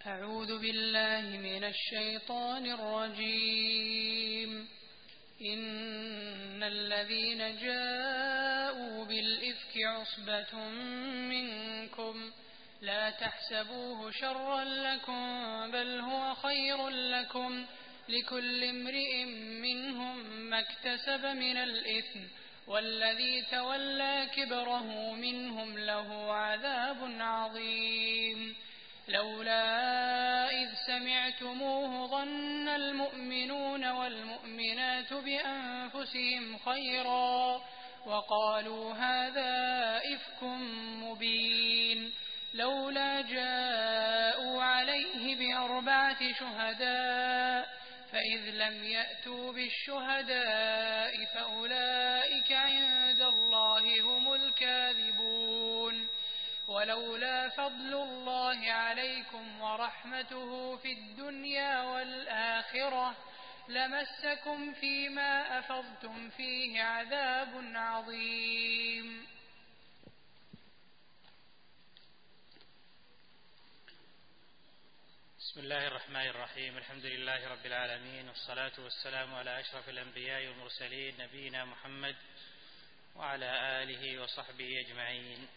أعوذ بالله من الشيطان الرجيم. إن الذين جاءوا بالإفك عصبة منكم لا تحسبوه شرا لكم بل هو خير لكم لكل امرئ منهم ما اكتسب من الإثم والذي تولى كبره منهم له عذاب عظيم. لولا إذ سمعتموه ظن المؤمنون والمؤمنات بأنفسهم خيرا وقالوا هذا إفك مبين. لولا جاءوا عليه بأربعة شهداء فإذ لم يأتوا بالشهداء فأولئك عند الله هم الكاذبون. ولولا فضل الله عليكم ورحمته في الدنيا والآخرة لمسكم فيما أفضتم فيه عذاب عظيم. بسم الله الرحمن الرحيم. الحمد لله رب العالمين، والصلاة والسلام على أشرف الأنبياء والمرسلين نبينا محمد وعلى آله وصحبه أجمعين.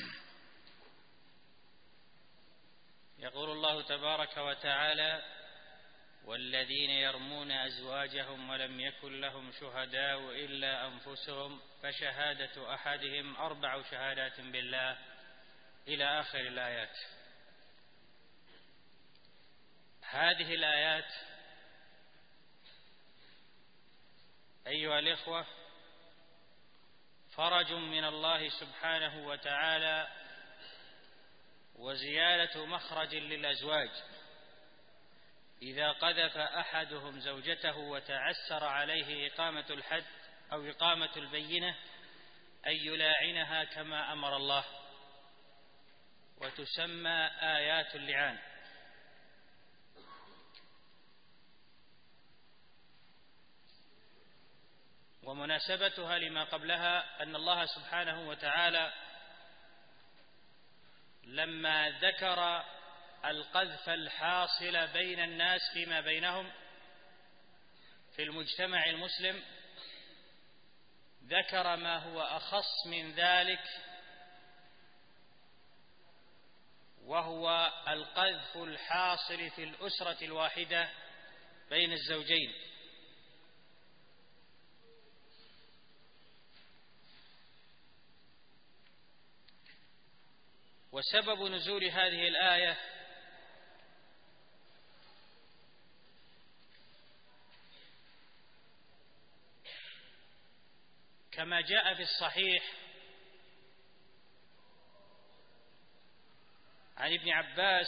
يقول الله تبارك وتعالى: والذين يرمون أزواجهم ولم يكن لهم شهداء إلا أنفسهم فشهادة أحدهم 4 شهادات بالله، إلى آخر الآيات. هذه الآيات أيها الإخوة فرج من الله سبحانه وتعالى وزيادة مخرج للأزواج إذا قذف أحدهم زوجته وتعسر عليه إقامة الحد أو إقامة البينة أن يلاعنها كما أمر الله، وتسمى آيات اللعان. ومناسبتها لما قبلها أن الله سبحانه وتعالى لما ذكر القذف الحاصل بين الناس فيما بينهم في المجتمع المسلم ذكر ما هو أخص من ذلك، وهو القذف الحاصل في الأسرة الواحدة بين الزوجين. وسبب نزول هذه الآية كما جاء في الصحيح عن ابن عباس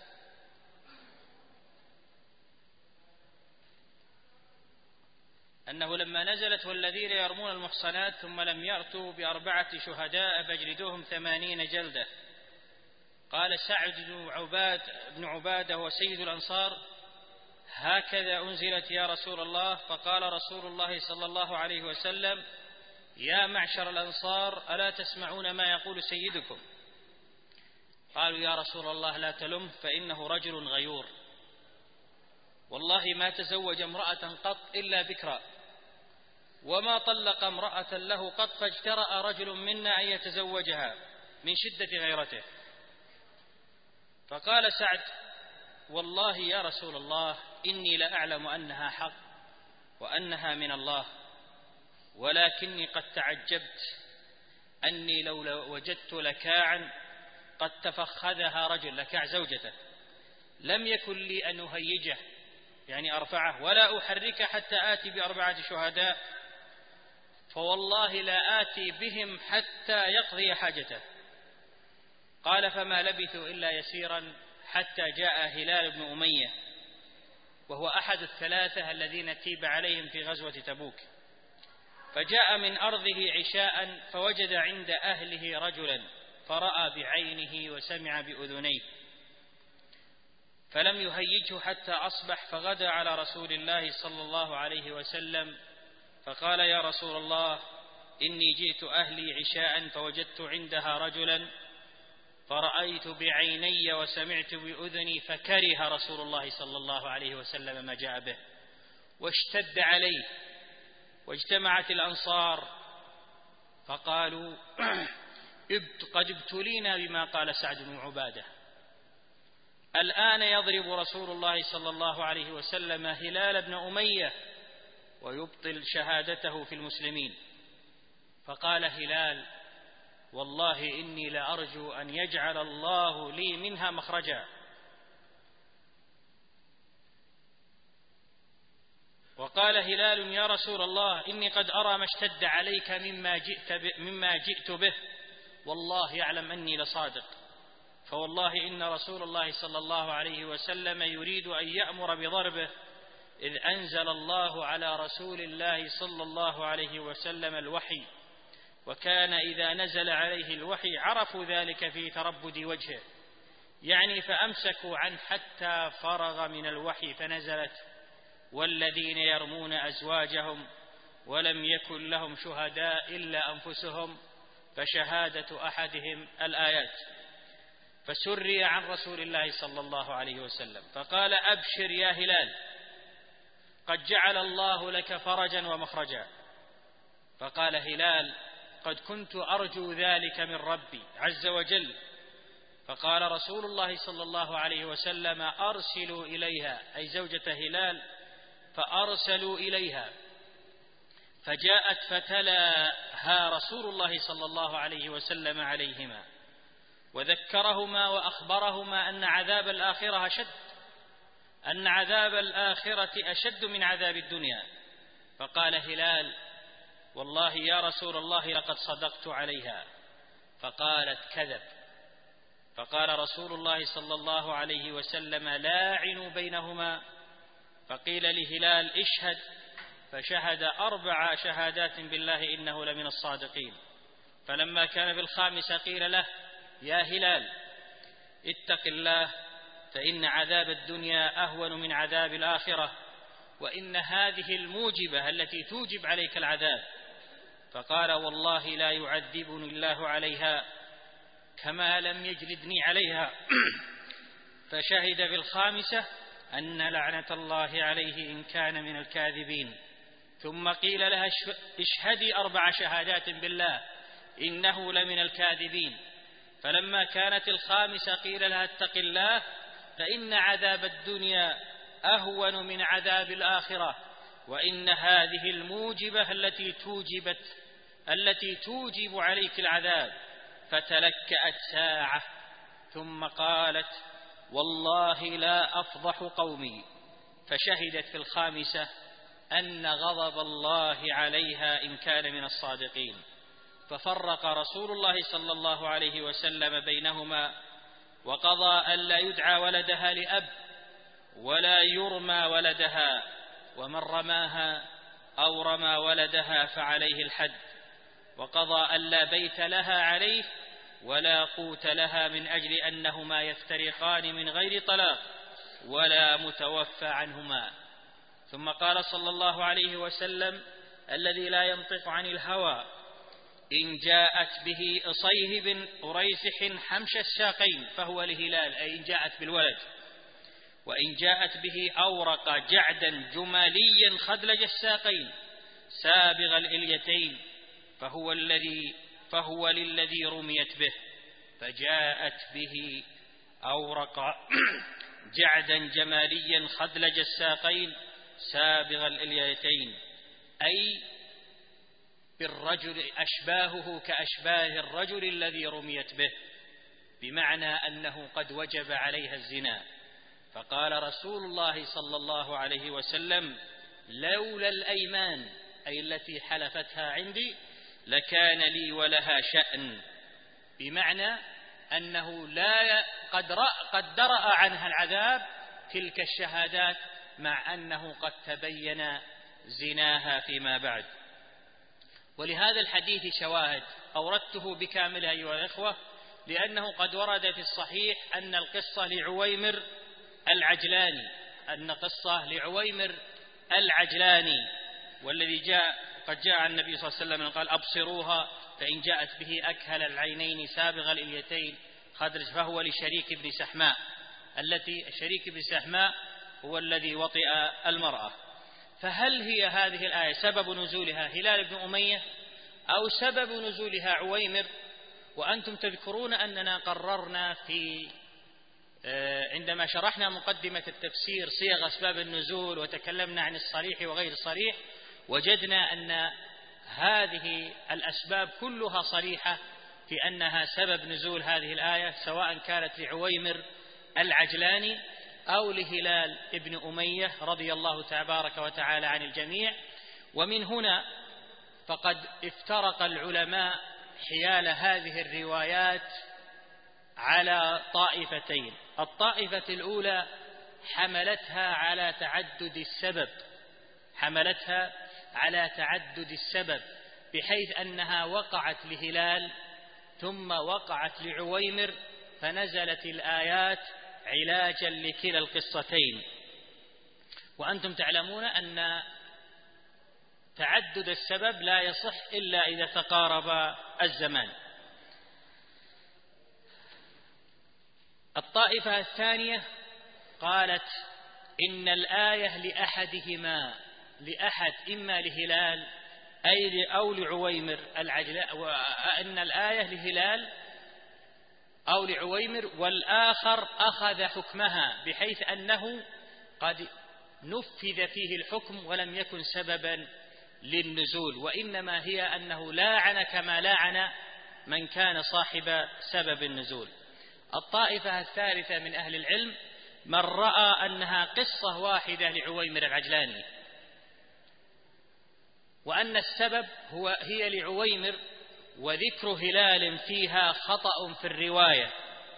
أنه لما نزلت والذين يرمون المحصنات ثم لم يأتوا ب4 شهداء فاجلدوهم 80 جلدة، قال سعد بن عبادة وسيد الأنصار: هكذا أنزلت يا رسول الله. فقال رسول الله صلى الله عليه وسلم: يا معشر الأنصار ألا تسمعون ما يقول سيدكم؟ قالوا يا رسول الله لا تلمه فإنه رجل غيور، والله ما تزوج امرأة قط إلا بكرا، وما طلق امرأة له قط فاجترأ رجل منا أن يتزوجها من شدة غيرته. فقال سعد: والله يا رسول الله إني لأعلم أنها حق وأنها من الله، ولكني قد تعجبت أني لو وجدت لكاعا قد تفخذها رجل، لكاع زوجته، لم يكن لي أن أهيجه يعني أرفعه ولا أحركه حتى آتي ب4 شهداء، فوالله لا آتي بهم حتى يقضي حاجته. قال فما لبثوا إلا يسيرا حتى جاء هلال بن أمية، وهو أحد ال3 الذين تيب عليهم في غزوة تبوك، فجاء من أرضه عشاء فوجد عند أهله رجلا فرأى بعينه وسمع بأذنيه، فلم يهيجه حتى أصبح، فغدا على رسول الله صلى الله عليه وسلم فقال يا رسول الله إني جئت أهلي عشاء فوجدت عندها رجلا فرأيت بعيني وسمعت بأذني، فكره رسول الله صلى الله عليه وسلم ما جاء به واشتد عليه. واجتمعت الأنصار فقالوا قد ابتلينا بما قال سعد بن عبادة، الآن يضرب رسول الله صلى الله عليه وسلم هلال بن أمية ويبطل شهادته في المسلمين. فقال هلال: والله إني لأرجو أن يجعل الله لي منها مخرجا. وقال هلال: يا رسول الله، إني قد أرى ما اشتد عليك مما جئت به، والله يعلم أني لصادق، فوالله إن رسول الله صلى الله عليه وسلم يريد أن يأمر بضربه، إذ أنزل الله على رسول الله صلى الله عليه وسلم الوحي، وكان إذا نزل عليه الوحي عرفوا ذلك في تربد وجهه، يعني فأمسكوا عنه حتى فرغ من الوحي، فنزلت: والذين يرمون أزواجهم ولم يكن لهم شهداء إلا أنفسهم فشهادة أحدهم الآيات. فسري عن رسول الله صلى الله عليه وسلم فقال: أبشر يا هلال، قد جعل الله لك فرجا ومخرجا. فقال هلال: قد كنت أرجو ذلك من ربي عز وجل. فقال رسول الله صلى الله عليه وسلم: أرسلوا إليها، أي زوجة هلال، فأرسلوا إليها، فجاءت فتلاها رسول الله صلى الله عليه وسلم عليهما، وذكرهما وأخبرهما أن عذاب الآخرة أشد من عذاب الدنيا. فقال هلال: والله يا رسول الله لقد صدقت عليها. فقالت: كذب. فقال رسول الله صلى الله عليه وسلم: لاعنوا بينهما. فقيل لهلال: اشهد، فشهد 4 شهادات بالله إنه لمن الصادقين. فلما كان بالخامسة قيل له: يا هلال، اتق الله، فإن عذاب الدنيا أهون من عذاب الآخرة، وإن هذه الموجبة التي توجب عليك العذاب. فقال: والله لا يعذبني الله عليها كما لم يجلدني عليها. فشهد بالخامسة أن لعنة الله عليه إن كان من الكاذبين. ثم قيل لها: اشهدي 4 شهادات بالله إنه لمن الكاذبين. فلما كانت الخامسة قيل لها: اتق الله، فإن عذاب الدنيا أهون من عذاب الآخرة، وإن هذه الموجبة التي توجب عليك العذاب. فتلكأت ساعة ثم قالت: والله لا أفضح قومي. فشهدت في الخامسة أن غضب الله عليها إن كان من الصادقين. ففرق رسول الله صلى الله عليه وسلم بينهما، وقضى ألا يدعى ولدها لأب ولا يرمى ولدها، ومن رماها أو رمى ولدها فعليه الحد. وقضى ألا بيت لها عليه ولا قوت لها، من أجل أنهما يفترقان من غير طلاق ولا متوفى عنهما. ثم قال صلى الله عليه وسلم: الذي لا ينطق عن الهوى، إن جاءت به صيهب قريسح حمش الساقين فهو لهلال، أي إن جاءت بالولد. وإن جاءت به أورق جعدا جماليا خدلج الساقين سابغ الإليتين فهو للذي رميت به. فجاءت به أورق جعدا جماليا خدلج الساقين سابغ الإليتين، أي بالرجل أشباهه كأشباه الرجل الذي رميت به، بمعنى أنه قد وجب عليها الزنا. فقال رسول الله صلى الله عليه وسلم: لولا الأيمان، أي التي حلفتها عندي، لكان لي ولها شأن، بمعنى أنه قد درأ عنها العذاب تلك الشهادات، مع أنه قد تبين زناها فيما بعد. ولهذا الحديث شواهد أوردته بكاملها أيها الإخوة، لأنه قد ورد في الصحيح أن القصة لعويمر العجلاني، والذي قد جاء عن النبي صلى الله عليه وسلم قال: أبصروها، فإن جاءت به أكهل العينين سابغ الإليتين خدرج فهو لشريك بن سحماء، التي شريك بن سحماء هو الذي وطئ المرأة. فهل هي هذه الآية سبب نزولها هلال بن أمية أو سبب نزولها عويمر؟ وأنتم تذكرون أننا قررنا عندما شرحنا مقدمة التفسير صيغ أسباب النزول وتكلمنا عن الصريح وغير الصريح، وجدنا أن هذه الأسباب كلها صريحة في أنها سبب نزول هذه الآية، سواء كانت لعويمر العجلاني أو لهلال ابن أمية رضي الله تبارك وتعالى عن الجميع. ومن هنا فقد افترق العلماء حيال هذه الروايات على طائفتين. الطائفة الأولى حملتها على تعدد السبب بحيث أنها وقعت لهلال ثم وقعت لعويمر، فنزلت الآيات علاجا لكلا القصتين. وأنتم تعلمون أن تعدد السبب لا يصح إلا إذا تقارب الزمان. الطائفة الثانية قالت إن الآية لأحدهما، إما لهلال أو لعويمر أن الآية لهلال أو لعويمر، والآخر أخذ حكمها بحيث أنه قد نفذ فيه الحكم ولم يكن سببا للنزول، وإنما هي أنه لاعن كما لاعن من كان صاحب سبب النزول. الطائفة الثالثة من أهل العلم من رأى أنها قصة واحدة لعويمر العجلاني، وأن السبب هي لعويمر، وذكر هلال فيها خطأ في الرواية،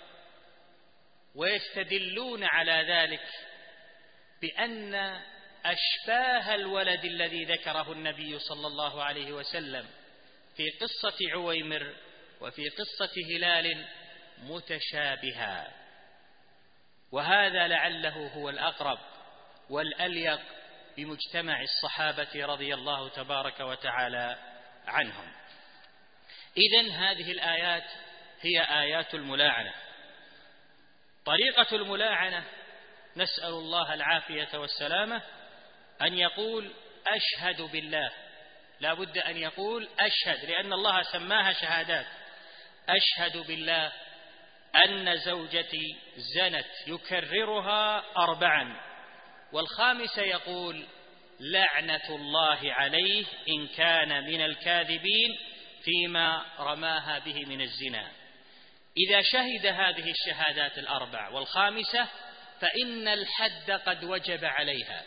ويستدلون على ذلك بأن أشباه الولد الذي ذكره النبي صلى الله عليه وسلم في قصة عويمر وفي قصة هلال متشابها، وهذا لعله هو الأقرب والأليق بمجتمع الصحابة رضي الله تبارك وتعالى عنهم. إذن هذه الآيات هي آيات الملاعنة. طريقة الملاعنة نسأل الله العافية والسلامة أن يقول أشهد بالله، لا بد أن يقول أشهد، لأن الله سماها شهادات. أشهد بالله أن زوجتي زنت، يكررها 4، والخامسة يقول لعنة الله عليه إن كان من الكاذبين فيما رماها به من الزنا. إذا شهد هذه الشهادات 4 والخامسة فإن الحد قد وجب عليها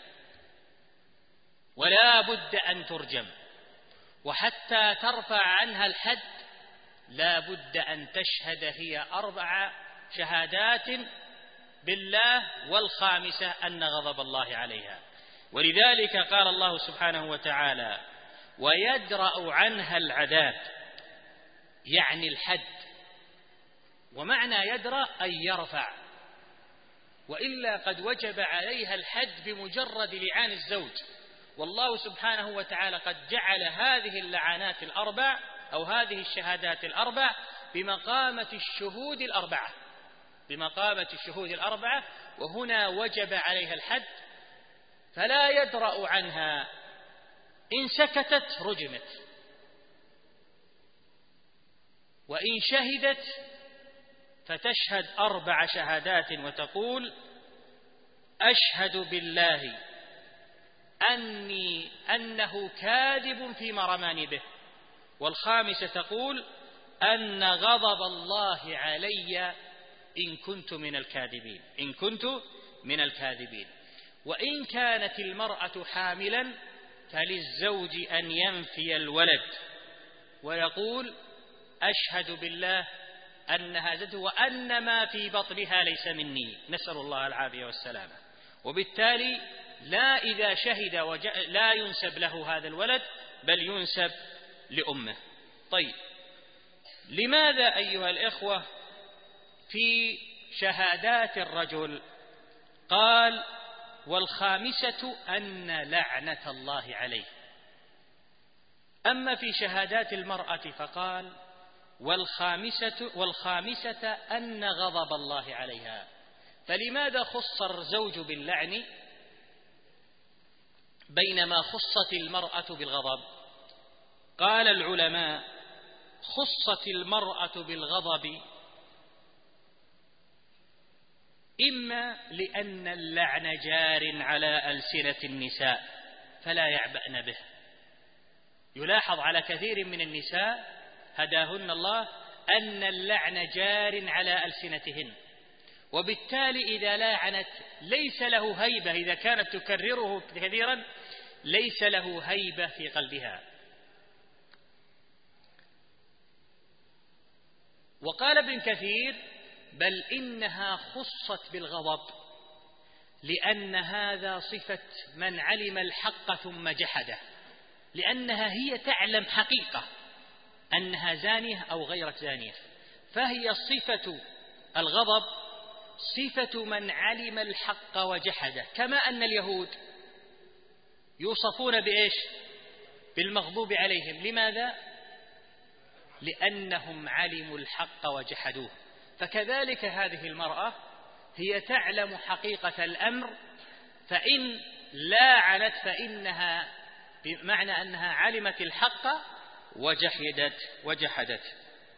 ولا بد أن ترجم، وحتى ترفع عنها الحد لا بد أن تشهد هي 4 شهادات بالله، والخامسة أن غضب الله عليها. ولذلك قال الله سبحانه وتعالى ويدرأ عنها العذاب، يعني الحد. ومعنى يدرأ أن يرفع، وإلا قد وجب عليها الحد بمجرد لعان الزوج. والله سبحانه وتعالى قد جعل هذه اللعنات 4 أو هذه الشهادات 4 بمقامة الشهود 4، وهنا وجب عليها الحد، فلا يدرأ عنها. إن سكتت رجمت، وإن شهدت فتشهد 4 شهادات وتقول أشهد بالله أنه كاذب فيما رماني به، والخامسة تقول أن غضب الله علي إن كنت من الكاذبين. وإن كانت المرأة حاملا فللزوج أن ينفي الولد ويقول أشهد بالله أنها زوجته وأن ما في بطنها ليس مني، نسأل الله العافية والسلامة. وبالتالي إذا شهد لا ينسب له هذا الولد بل ينسب لأمه. طيب، لماذا أيها الإخوة في شهادات الرجل قال والخامسة أن لعنة الله عليه، أما في شهادات المرأة فقال والخامسة أن غضب الله عليها. فلماذا خص الزوج باللعن بينما خصت المرأة بالغضب؟ قال العلماء: خصت المرأة بالغضب إما لأن اللعن جار على ألسنة النساء فلا يعبأن به. يلاحظ على كثير من النساء هداهن الله أن اللعن جار على ألسنتهن، وبالتالي إذا لعنت ليس له هيبة، إذا كانت تكرره كثيرا ليس له هيبة في قلبها. وقال ابن كثير: بل إنها خصت بالغضب لأن هذا صفة من علم الحق ثم جحده، لأنها هي تعلم حقيقة أنها زانية أو غير زانية، فهي صفة الغضب صفة من علم الحق وجحده، كما أن اليهود يوصفون بإيش؟ بالمغضوب عليهم. لماذا؟ لأنهم علموا الحق وجحدوه. فكذلك هذه المرأة هي تعلم حقيقة الأمر، فإن لاعنت فإنها بمعنى أنها علمت الحق وجحدت.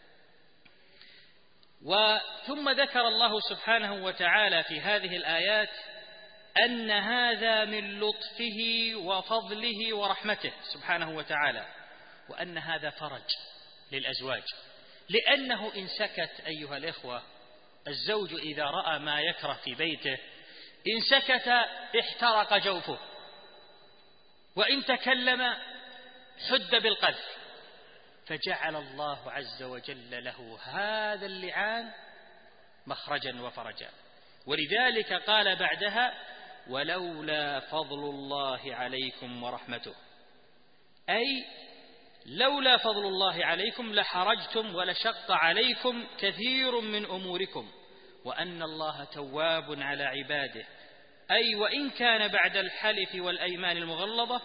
ثم ذكر الله سبحانه وتعالى في هذه الآيات أن هذا من لطفه وفضله ورحمته سبحانه وتعالى، وأن هذا فرج للأزواج، لأنه إن سكت أيها الإخوة، الزوج إذا رأى ما يكره في بيته إن سكت احترق جوفه، وإن تكلم حد بالقذف، فجعل الله عز وجل له هذا اللعان مخرجا وفرجا. ولذلك قال بعدها: ولولا فضل الله عليكم ورحمته، أي لولا فضل الله عليكم لحرجتم ولشق عليكم كثير من أموركم، وأن الله تواب على عباده، أي وإن كان بعد الحلف والأيمان المغلظة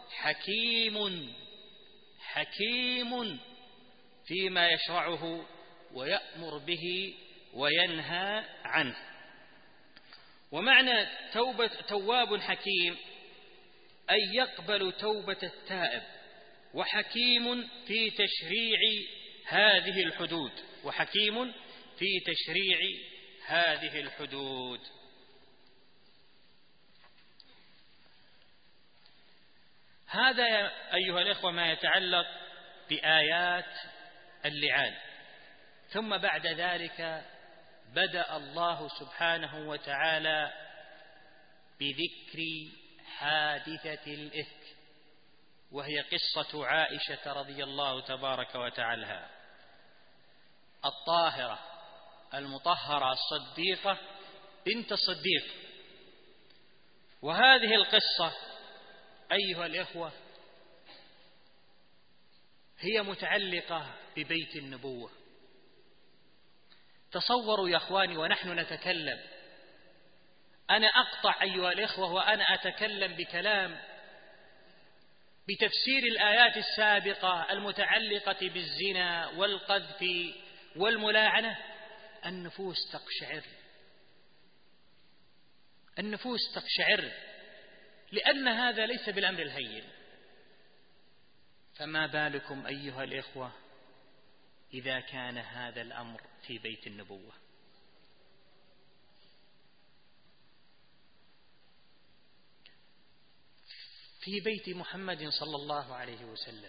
حكيم فيما يشرعه ويأمر به وينهى عنه. ومعنى تواب حكيم أي يقبل توبة التائب، وحكيم في تشريع هذه الحدود. هذا أيها الإخوة ما يتعلق بآيات اللعان. ثم بعد ذلك بدأ الله سبحانه وتعالى بذكر حادثة الإفك، وهي قصة عائشة رضي الله تبارك وتعالى عنها، الطاهرة المطهرة الصديقة بنت الصديق. وهذه القصة أيها الإخوة هي متعلقة ببيت النبوة. تصوروا يا أخواني ونحن نتكلم، أنا أقطع أيها الإخوة وأنا أتكلم بكلام بتفسير الآيات السابقة المتعلقة بالزنا والقذف والملاعنة، النفوس تقشعر، لأن هذا ليس بالأمر الهين. فما بالكم أيها الإخوة إذا كان هذا الأمر في بيت النبوة؟ في بيت محمد صلى الله عليه وسلم.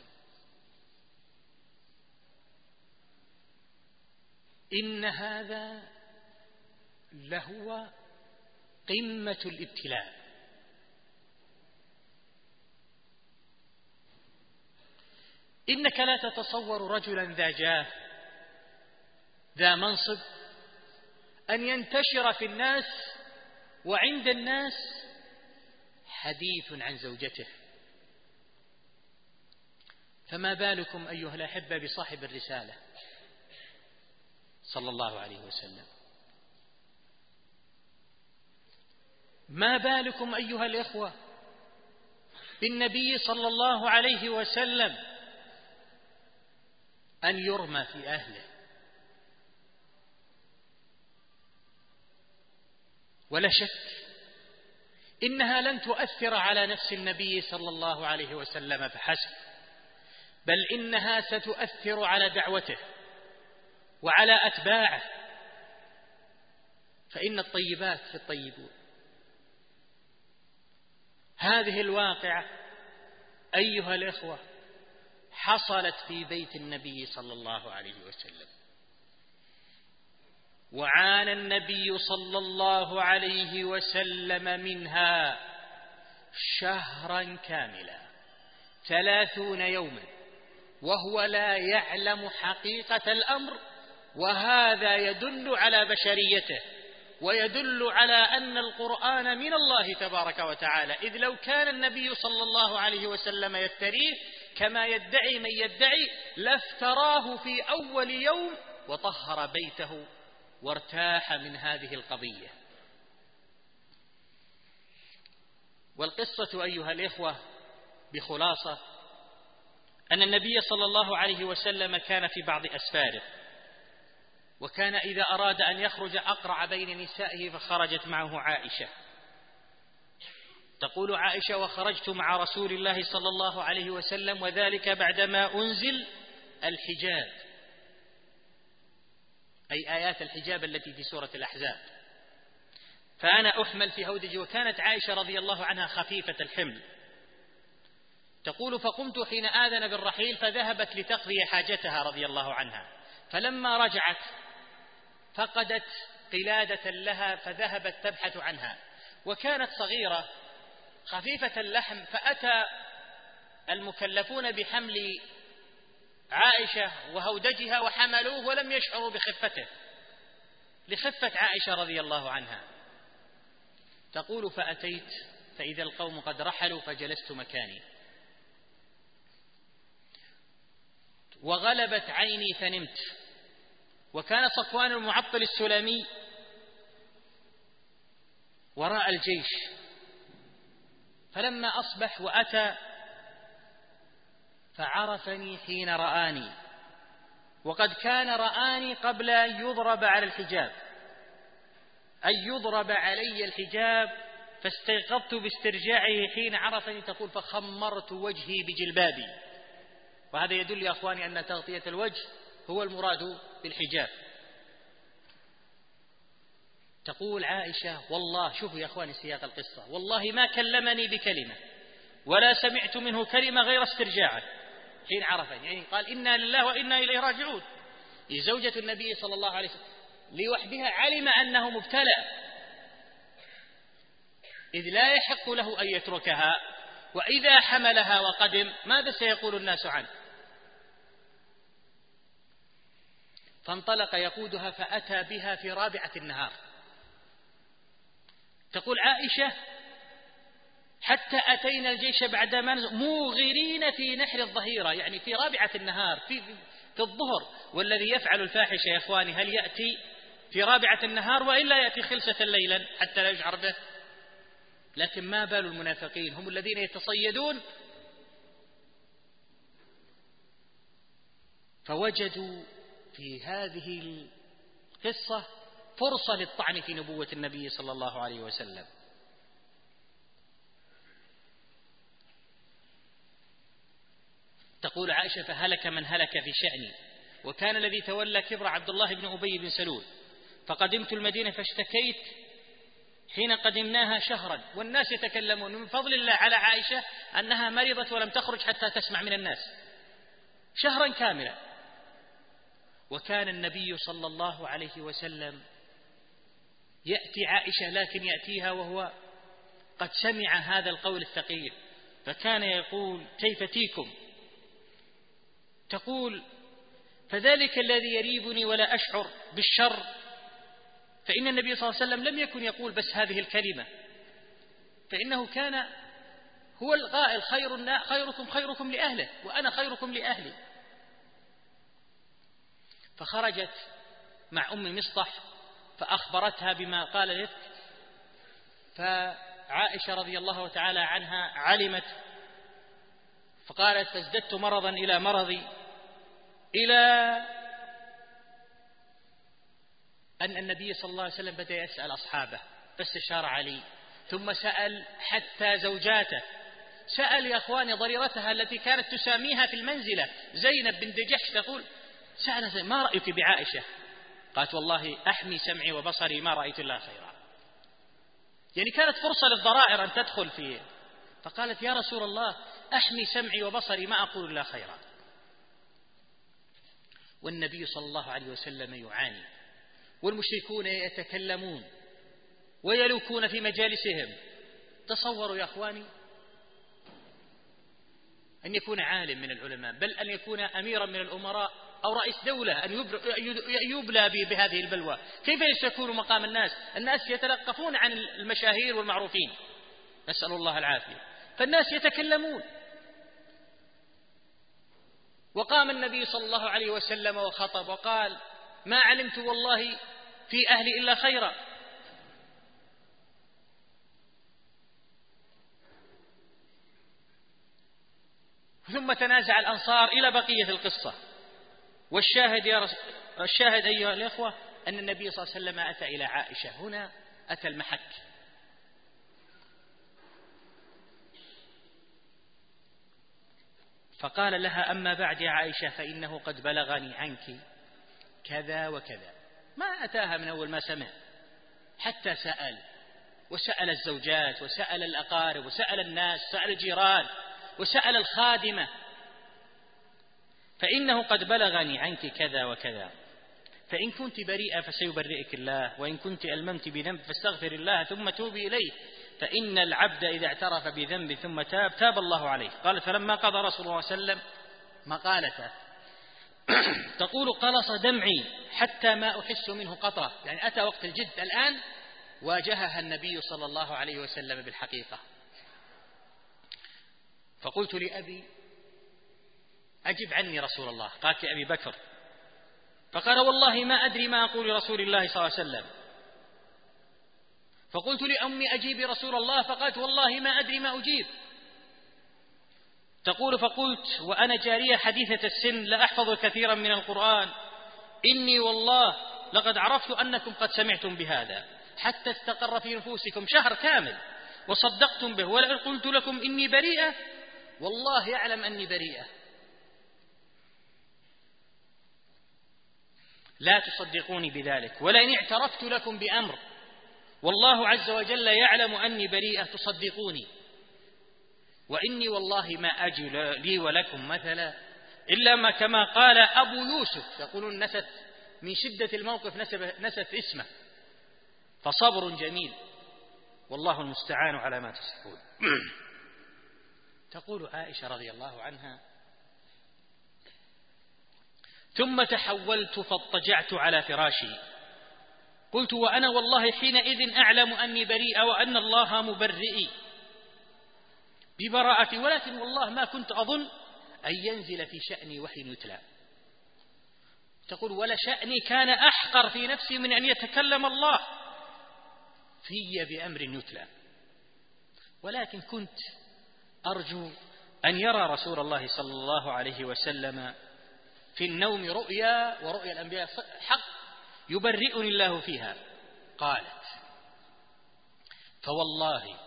إن هذا لهو قمة الابتلاء. إنك لا تتصور رجلا ذا جاه ذا منصب أن ينتشر في الناس وعند الناس حديث عن زوجته، فما بالكم أيها الأحبة بصاحب الرسالة صلى الله عليه وسلم؟ ما بالكم أيها الإخوة بالنبي صلى الله عليه وسلم أن يرمى في أهله. ولا شك إنها لن تؤثر على نفس النبي صلى الله عليه وسلم فحسب، بل إنها ستؤثر على دعوته وعلى أتباعه، فإن الطيبات في الطيبون. هذه الواقعة أيها الإخوة حصلت في بيت النبي صلى الله عليه وسلم، وعانى النبي صلى الله عليه وسلم منها شهرا كاملا 30 يوما وهو لا يعلم حقيقة الأمر، وهذا يدل على بشريته ويدل على أن القرآن من الله تبارك وتعالى، إذ لو كان النبي صلى الله عليه وسلم يفتريه كما يدعي من يدعي لافتراه في أول يوم وطهر بيته وارتاح من هذه القضية. والقصة أيها الإخوة بخلاصة أن النبي صلى الله عليه وسلم كان في بعض أسفاره، وكان إذا أراد أن يخرج أقرع بين نسائه فخرجت معه عائشة. تقول عائشة: وخرجت مع رسول الله صلى الله عليه وسلم وذلك بعدما أنزل الحجاب، أي آيات الحجاب التي في سورة الأحزاب، فأنا أحمل في هودج. وكانت عائشة رضي الله عنها خفيفة الحمل. تقول: فقمت حين آذن بالرحيل فذهبت لتقضي حاجتها رضي الله عنها، فلما رجعت فقدت قلادة لها فذهبت تبحث عنها، وكانت صغيرة خفيفة اللحم، فأتى المكلفون بحمل عائشة وهودجها وحملوه ولم يشعروا بخفته لخفة عائشة رضي الله عنها. تقول: فأتيت فإذا القوم قد رحلوا فجلست مكاني، وغلبت عيني فنمت، وكان صفوان المعطل السلمي وراء الجيش، فلما أصبح وأتى فعرفني حين رآني، وقد كان رآني قبل أن يضرب على الحجاب، أن يضرب علي الحجاب، فاستيقظت باسترجاعه حين عرفني. تقول: فخمرت وجهي بجلبابي، وهذا يدل يا أخواني أن تغطية الوجه هو المراد بالحجاب. تقول عائشة: والله، شوفوا يا أخواني سياق القصة، والله ما كلمني بكلمة ولا سمعت منه كلمة غير استرجاعه حين عرفني، يعني قال: إنا لله وإنا إليه راجعون. زوجة النبي صلى الله عليه وسلم لوحدها علم أنه مبتلى، إذ لا يحق له أن يتركها، وإذا حملها وقدم ماذا سيقول الناس عنه؟ فانطلق يقودها فأتى بها في رابعة النهار. تقول عائشة: حتى أتينا الجيش بعدما موغرين في نحر الظهيرة، يعني في رابعة النهار، في الظهر. والذي يفعل الفاحشة يا إخواني هل يأتي في رابعة النهار وإلا يأتي خلسة ليلا حتى لا يشعر به؟ لكن ما بال المنافقين، هم الذين يتصيدون. فوجدوا في هذه القصة فرصة للطعن في نبوة النبي صلى الله عليه وسلم. تقول عائشة: فهلك من هلك في شأني، وكان الذي تولى كبر عبد الله بن أبي بن سلول، فقدمت المدينة فاشتكيت حين قدمناها شهرا، والناس يتكلمون. من فضل الله على عائشة أنها مرضت ولم تخرج حتى تسمع من الناس شهرا كاملا. وكان النبي صلى الله عليه وسلم يأتي عائشة، لكن يأتيها وهو قد سمع هذا القول الثقيل، فكان يقول: كيف تيكم؟ تقول: فذلك الذي يريبني ولا أشعر بالشر، فإن النبي صلى الله عليه وسلم لم يكن يقول بس هذه الكلمة، فإنه كان هو القائل: خيركم خيركم لأهله وأنا خيركم لأهلي. فخرجت مع أم مصطح فأخبرتها بما قال الإفك، فعائشة رضي الله تعالى عنها علمت، فقالت: فازددت مرضا إلى مرضي، إلى أن النبي صلى الله عليه وسلم بدأ يسأل أصحابه، فاستشار علي، ثم سأل حتى زوجاته، سأل يا أخواني ضريرتها التي كانت تساميها في المنزلة زينب بنت جحش، تقول سأل ما رأيك بعائشة؟ قالت والله أحمي سمعي وبصري ما رأيت الله خيرا. يعني كانت فرصة للضرائر أن تدخل فيه، فقالت يا رسول الله أحمي سمعي وبصري ما أقول الله خيرا. والنبي صلى الله عليه وسلم يعاني، والمشركون يتكلمون ويلوكون في مجالسهم. تصوروا يا أخواني أن يكون عالم من العلماء، بل أن يكون أميرا من الأمراء أو رئيس دولة، أن يبلى بهذه البلوى. كيف يكون مقام الناس؟ الناس يتلقفون عن المشاهير والمعروفين، نسأل الله العافية، فالناس يتكلمون. وقام النبي صلى الله عليه وسلم وخطب وقال ما علمت والله في أهلي إلا خيرا. ثم تنازع الأنصار إلى بقية القصة. والشاهد أيها الإخوة أن النبي صلى الله عليه وسلم أتى إلى عائشة، هنا أتى المحك. فقال لها أما بعد يا عائشة فإنه قد بلغني عنك كذا وكذا. ما أتاها من أول ما سمع، حتى سأل، وسأل الزوجات وسأل الأقارب وسأل الناس، سأل الجيران وسأل الخادمة، فإنه قد بلغني عنك كذا وكذا، فإن كنت بريئة فسيبرئك الله، وإن كنت ألممت بذنب فاستغفر الله ثم توبي إليه، فإن العبد إذا اعترف بذنب ثم تاب الله عليه. قالت فلما قضى رسول الله صلى الله عليه وسلم مقالته تقول قلص دمعي حتى ما أحس منه قطرة، يعني أتى وقت الجد الآن، واجهها النبي صلى الله عليه وسلم بالحقيقة. فقلت لأبي أجب عني رسول الله، قالت لأبي بكر، فقال والله ما أدري ما أقول لرسول الله صلى الله عليه وسلم. فقلت لأمي أجيبي رسول الله، فقالت والله ما أدري ما أجيب. تقول فقلت وأنا جارية حديثة السن لا أحفظ كثيرا من القرآن، إني والله لقد عرفت أنكم قد سمعتم بهذا حتى استقر في نفوسكم شهر كامل وصدقتم به، ولئن قلت لكم إني بريئة والله يعلم أني بريئة لا تصدقوني بذلك، ولئن اعترفت لكم بأمر والله عز وجل يعلم أني بريئة تصدقوني، وإني والله ما أجي لي ولكم مثلا إلا ما كما قال أبو يوسف. يقولون نست من شدة الموقف نست اسمه، فصبر جميل والله المستعان على ما تصفون. تقول عائشة رضي الله عنها ثم تحولت فاضطجعت على فراشي، قلت وأنا والله حينئذ أعلم أني بريئة وأن الله مبرئي ببراءتي، ولكن والله ما كنت أظن أن ينزل في شأني وحي يتلى. تقول ولا شأني كان أحقر في نفسي من أن يتكلم الله في بأمر يتلى، ولكن كنت أرجو أن يرى رسول الله صلى الله عليه وسلم في النوم رؤيا، ورؤيا الأنبياء حق يبرئني الله فيها. قالت فوالله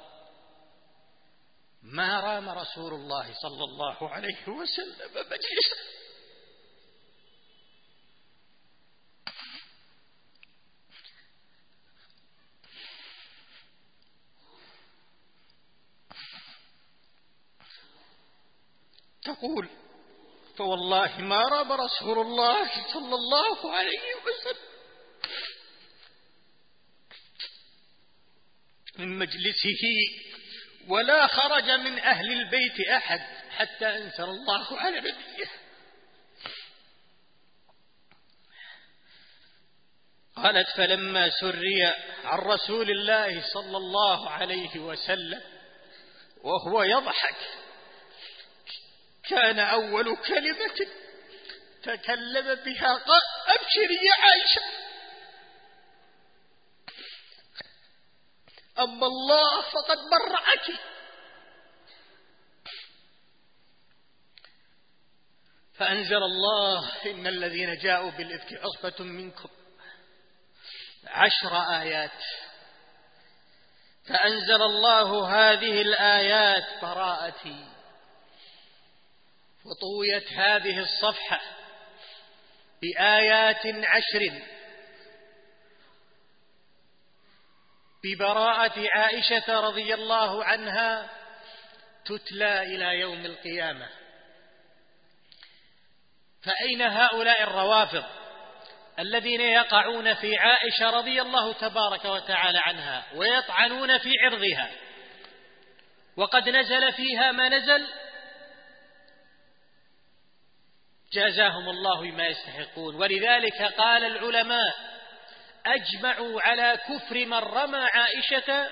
ما رام رسول الله صلى الله عليه وسلم مجلسا تقول فوالله ما رام رسول الله صلى الله عليه وسلم من مجلسه ولا خرج من أهل البيت أحد حتى أنزل الله على نبيه. قالت فلما سري عن رسول الله صلى الله عليه وسلم وهو يضحك كان أول كلمة تكلم بها قال أبشري يا عائشة، أما الله فقد برأك. فأنزل الله إن الذين جاءوا بالإفك عصبة منكم 10 آيات. فأنزل الله هذه الآيات براءتي، وطويت هذه الصفحة بآيات 10 ببراءة عائشة رضي الله عنها تتلى إلى يوم القيامة. فأين هؤلاء الروافض الذين يقعون في عائشة رضي الله تبارك وتعالى عنها ويطعنون في عرضها وقد نزل فيها ما نزل؟ جازاهم الله بما يستحقون. ولذلك قال العلماء أجمعوا على كفر من رمى عائشة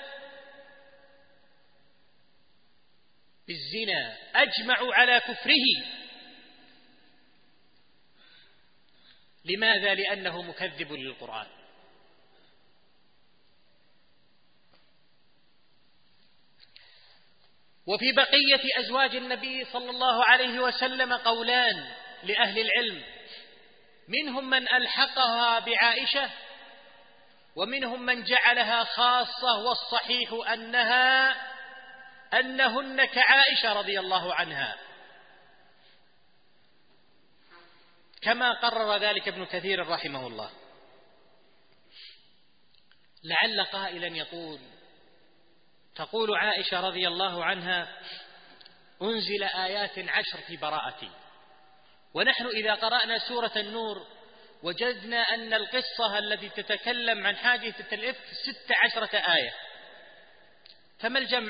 بالزنا، أجمعوا على كفره. لماذا؟ لأنه مكذب للقرآن. وفي بقية أزواج النبي صلى الله عليه وسلم قولان لأهل العلم، منهم من ألحقها بعائشة ومنهم من جعلها خاصة، والصحيح أنهن كعائشة رضي الله عنها، كما قرر ذلك ابن كثير رحمه الله. لعل قائلا تقول عائشة رضي الله عنها أنزل آيات 10 في براءتي، ونحن إذا قرأنا سورة النور وجدنا أن القصة التي تتكلم عن حادثة الإفك 16 آية، فما الجمع؟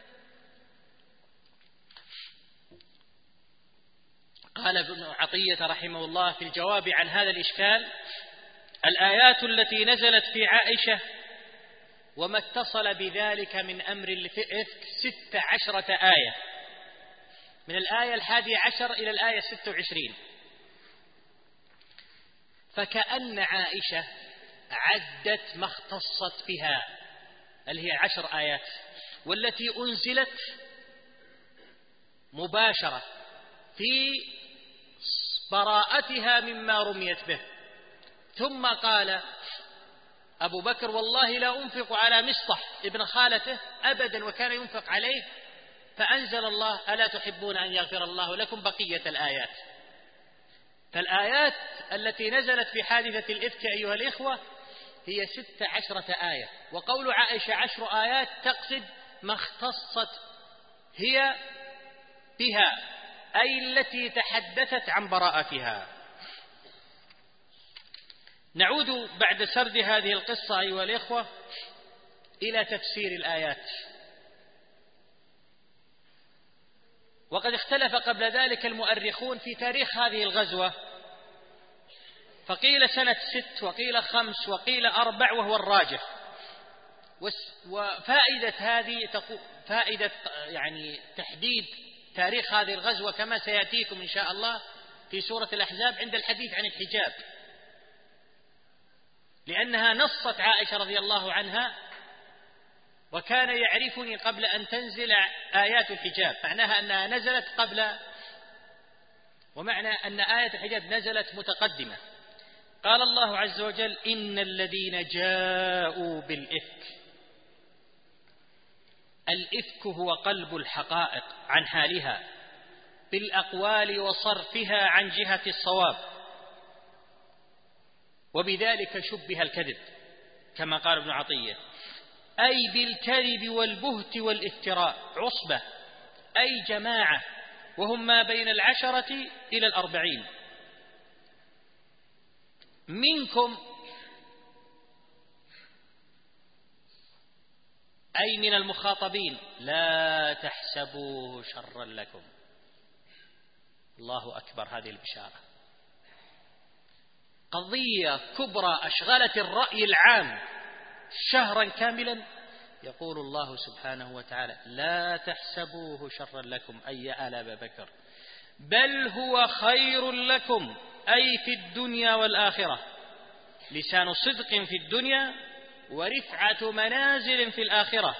قال ابن عطية رحمه الله في الجواب عن هذا الإشكال: الآيات التي نزلت في عائشة وما اتصل بذلك من أمر الإفك 16 آية، من الآية 11 إلى الآية 26. فكأن عائشة عدت ما اختصت بها، اللي هي 10 آيات، والتي أنزلت مباشرة في براءتها مما رميت به. ثم قال أبو بكر: والله لا أنفق على مصطح ابن خالته أبدا، وكان ينفق عليه. فأنزل الله: ألا تحبون أن يغفر الله لكم بقية الآيات. فالآيات التي نزلت في حادثة الإفك أيها الإخوة هي 16 آية، وقول عائشة 10 آيات تقصد ما اختصت هي بها، أي التي تحدثت عن براءتها. نعود بعد سرد هذه القصة أيها الإخوة إلى تفسير الآيات. وقد اختلف قبل ذلك المؤرخون في تاريخ هذه الغزوة، فقيل سنة 6 وقيل 5 وقيل 4 وهو الراجح. وفائدة هذه فائدة يعني تحديد تاريخ هذه الغزوة كما سيأتيكم إن شاء الله في سورة الأحزاب عند الحديث عن الحجاب، لأنها نصت عائشة رضي الله عنها: وكان يعرفني قبل أن تنزل آيات الحجاب، معناها أنها نزلت قبل، ومعنى أن آية الحجاب نزلت متقدمة. قال الله عز وجل: إن الذين جاءوا بالإفك. الإفك هو قلب الحقائق عن حالها بالأقوال وصرفها عن جهة الصواب، وبذلك شبه الكذب كما قال ابن عطية، أي بالكذب والبهت والافتراء. عصبة أي جماعة، وهم ما بين 10 إلى 40. منكم أي من المخاطبين، لا تحسبوه شرا لكم. الله أكبر، هذه البشارة قضية كبرى أشغلت الرأي العام شهرا كاملا. يقول الله سبحانه وتعالى: لا تحسبوه شرا لكم أي آل أبا بكر، بل هو خير لكم، أي في الدنيا والآخرة، لسان صدق في الدنيا ورفعة منازل في الآخرة،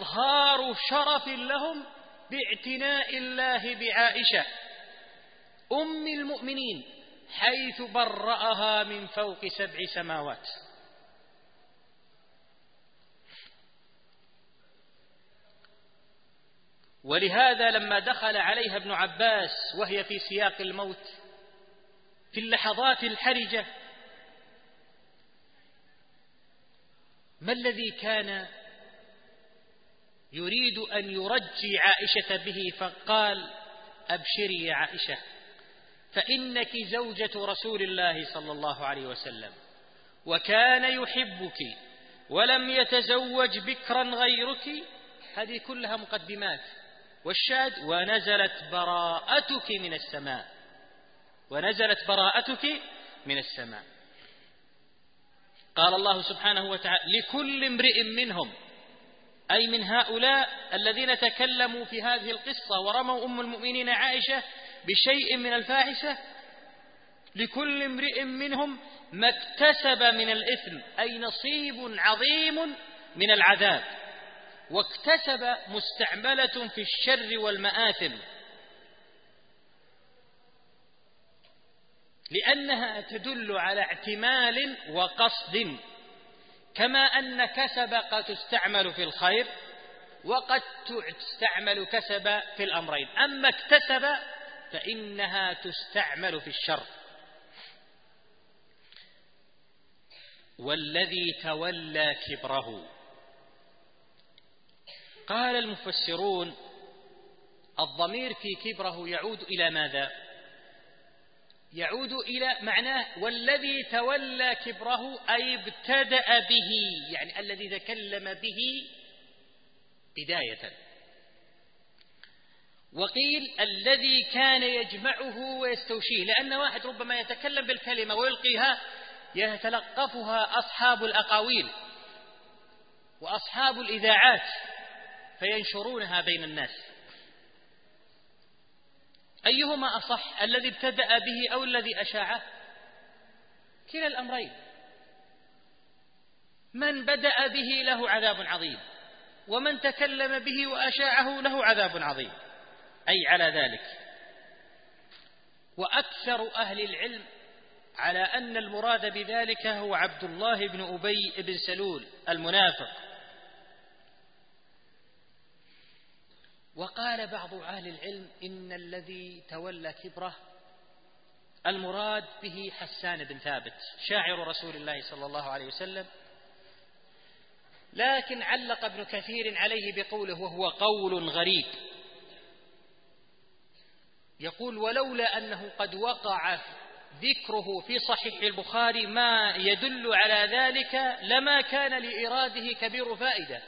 وإظهار شرف لهم باعتناء الله بعائشة أم المؤمنين حيث برأها من فوق 7 سماوات. ولهذا لما دخل عليها ابن عباس وهي في سياق الموت في اللحظات الحرجة، ما الذي كان يريد أن يرجي عائشة به؟ فقال: أبشري يا عائشة، فإنك زوجة رسول الله صلى الله عليه وسلم، وكان يحبك ولم يتزوج بكرا غيرك. هذه كلها مقدمات. والشاهد: ونزلت براءتك من السماء، ونزلت براءتك من السماء. قال الله سبحانه وتعالى: لكل امرئ منهم، أي من هؤلاء الذين تكلموا في هذه القصة ورموا أم المؤمنين عائشة بشيء من الفاحشة، لكل امرئ منهم ما اكتسب من الإثم، أي نصيب عظيم من العذاب. واكتسب مستعملة في الشر والمآثم، لأنها تدل على اعتمال وقصد، كما أن كسب قد تستعمل في الخير وقد تستعمل كسب في الأمرين. أما اكتسب فإنها تستعمل في الشر. والذي تولى كبره، قال المفسرون: الضمير في كبره يعود إلى ماذا؟ يعود إلى معناه والذي تولى كبره، أي ابتدأ به، يعني الذي تكلم به بداية. وقيل الذي كان يجمعه ويستوشيه، لأن واحد ربما يتكلم بالكلمة ويلقيها يتلقفها أصحاب الأقاويل وأصحاب الإذاعات فينشرونها بين الناس. أيهما أصح، الذي ابتدأ به أو الذي أشاعه؟ كلا الأمرين. من بدأ به له عذاب عظيم، ومن تكلم به وأشاعه له عذاب عظيم، أي على ذلك. وأكثر أهل العلم على أن المراد بذلك هو عبد الله بن أبي بن سلول المنافق. وقال بعض أهل العلم إن الذي تولى كبره المراد به حسان بن ثابت شاعر رسول الله صلى الله عليه وسلم، لكن علق ابن كثير عليه بقوله، وهو قول غريب، يقول: ولولا أنه قد وقع ذكره في صحيح البخاري ما يدل على ذلك لما كان لإراده كبير فائدة،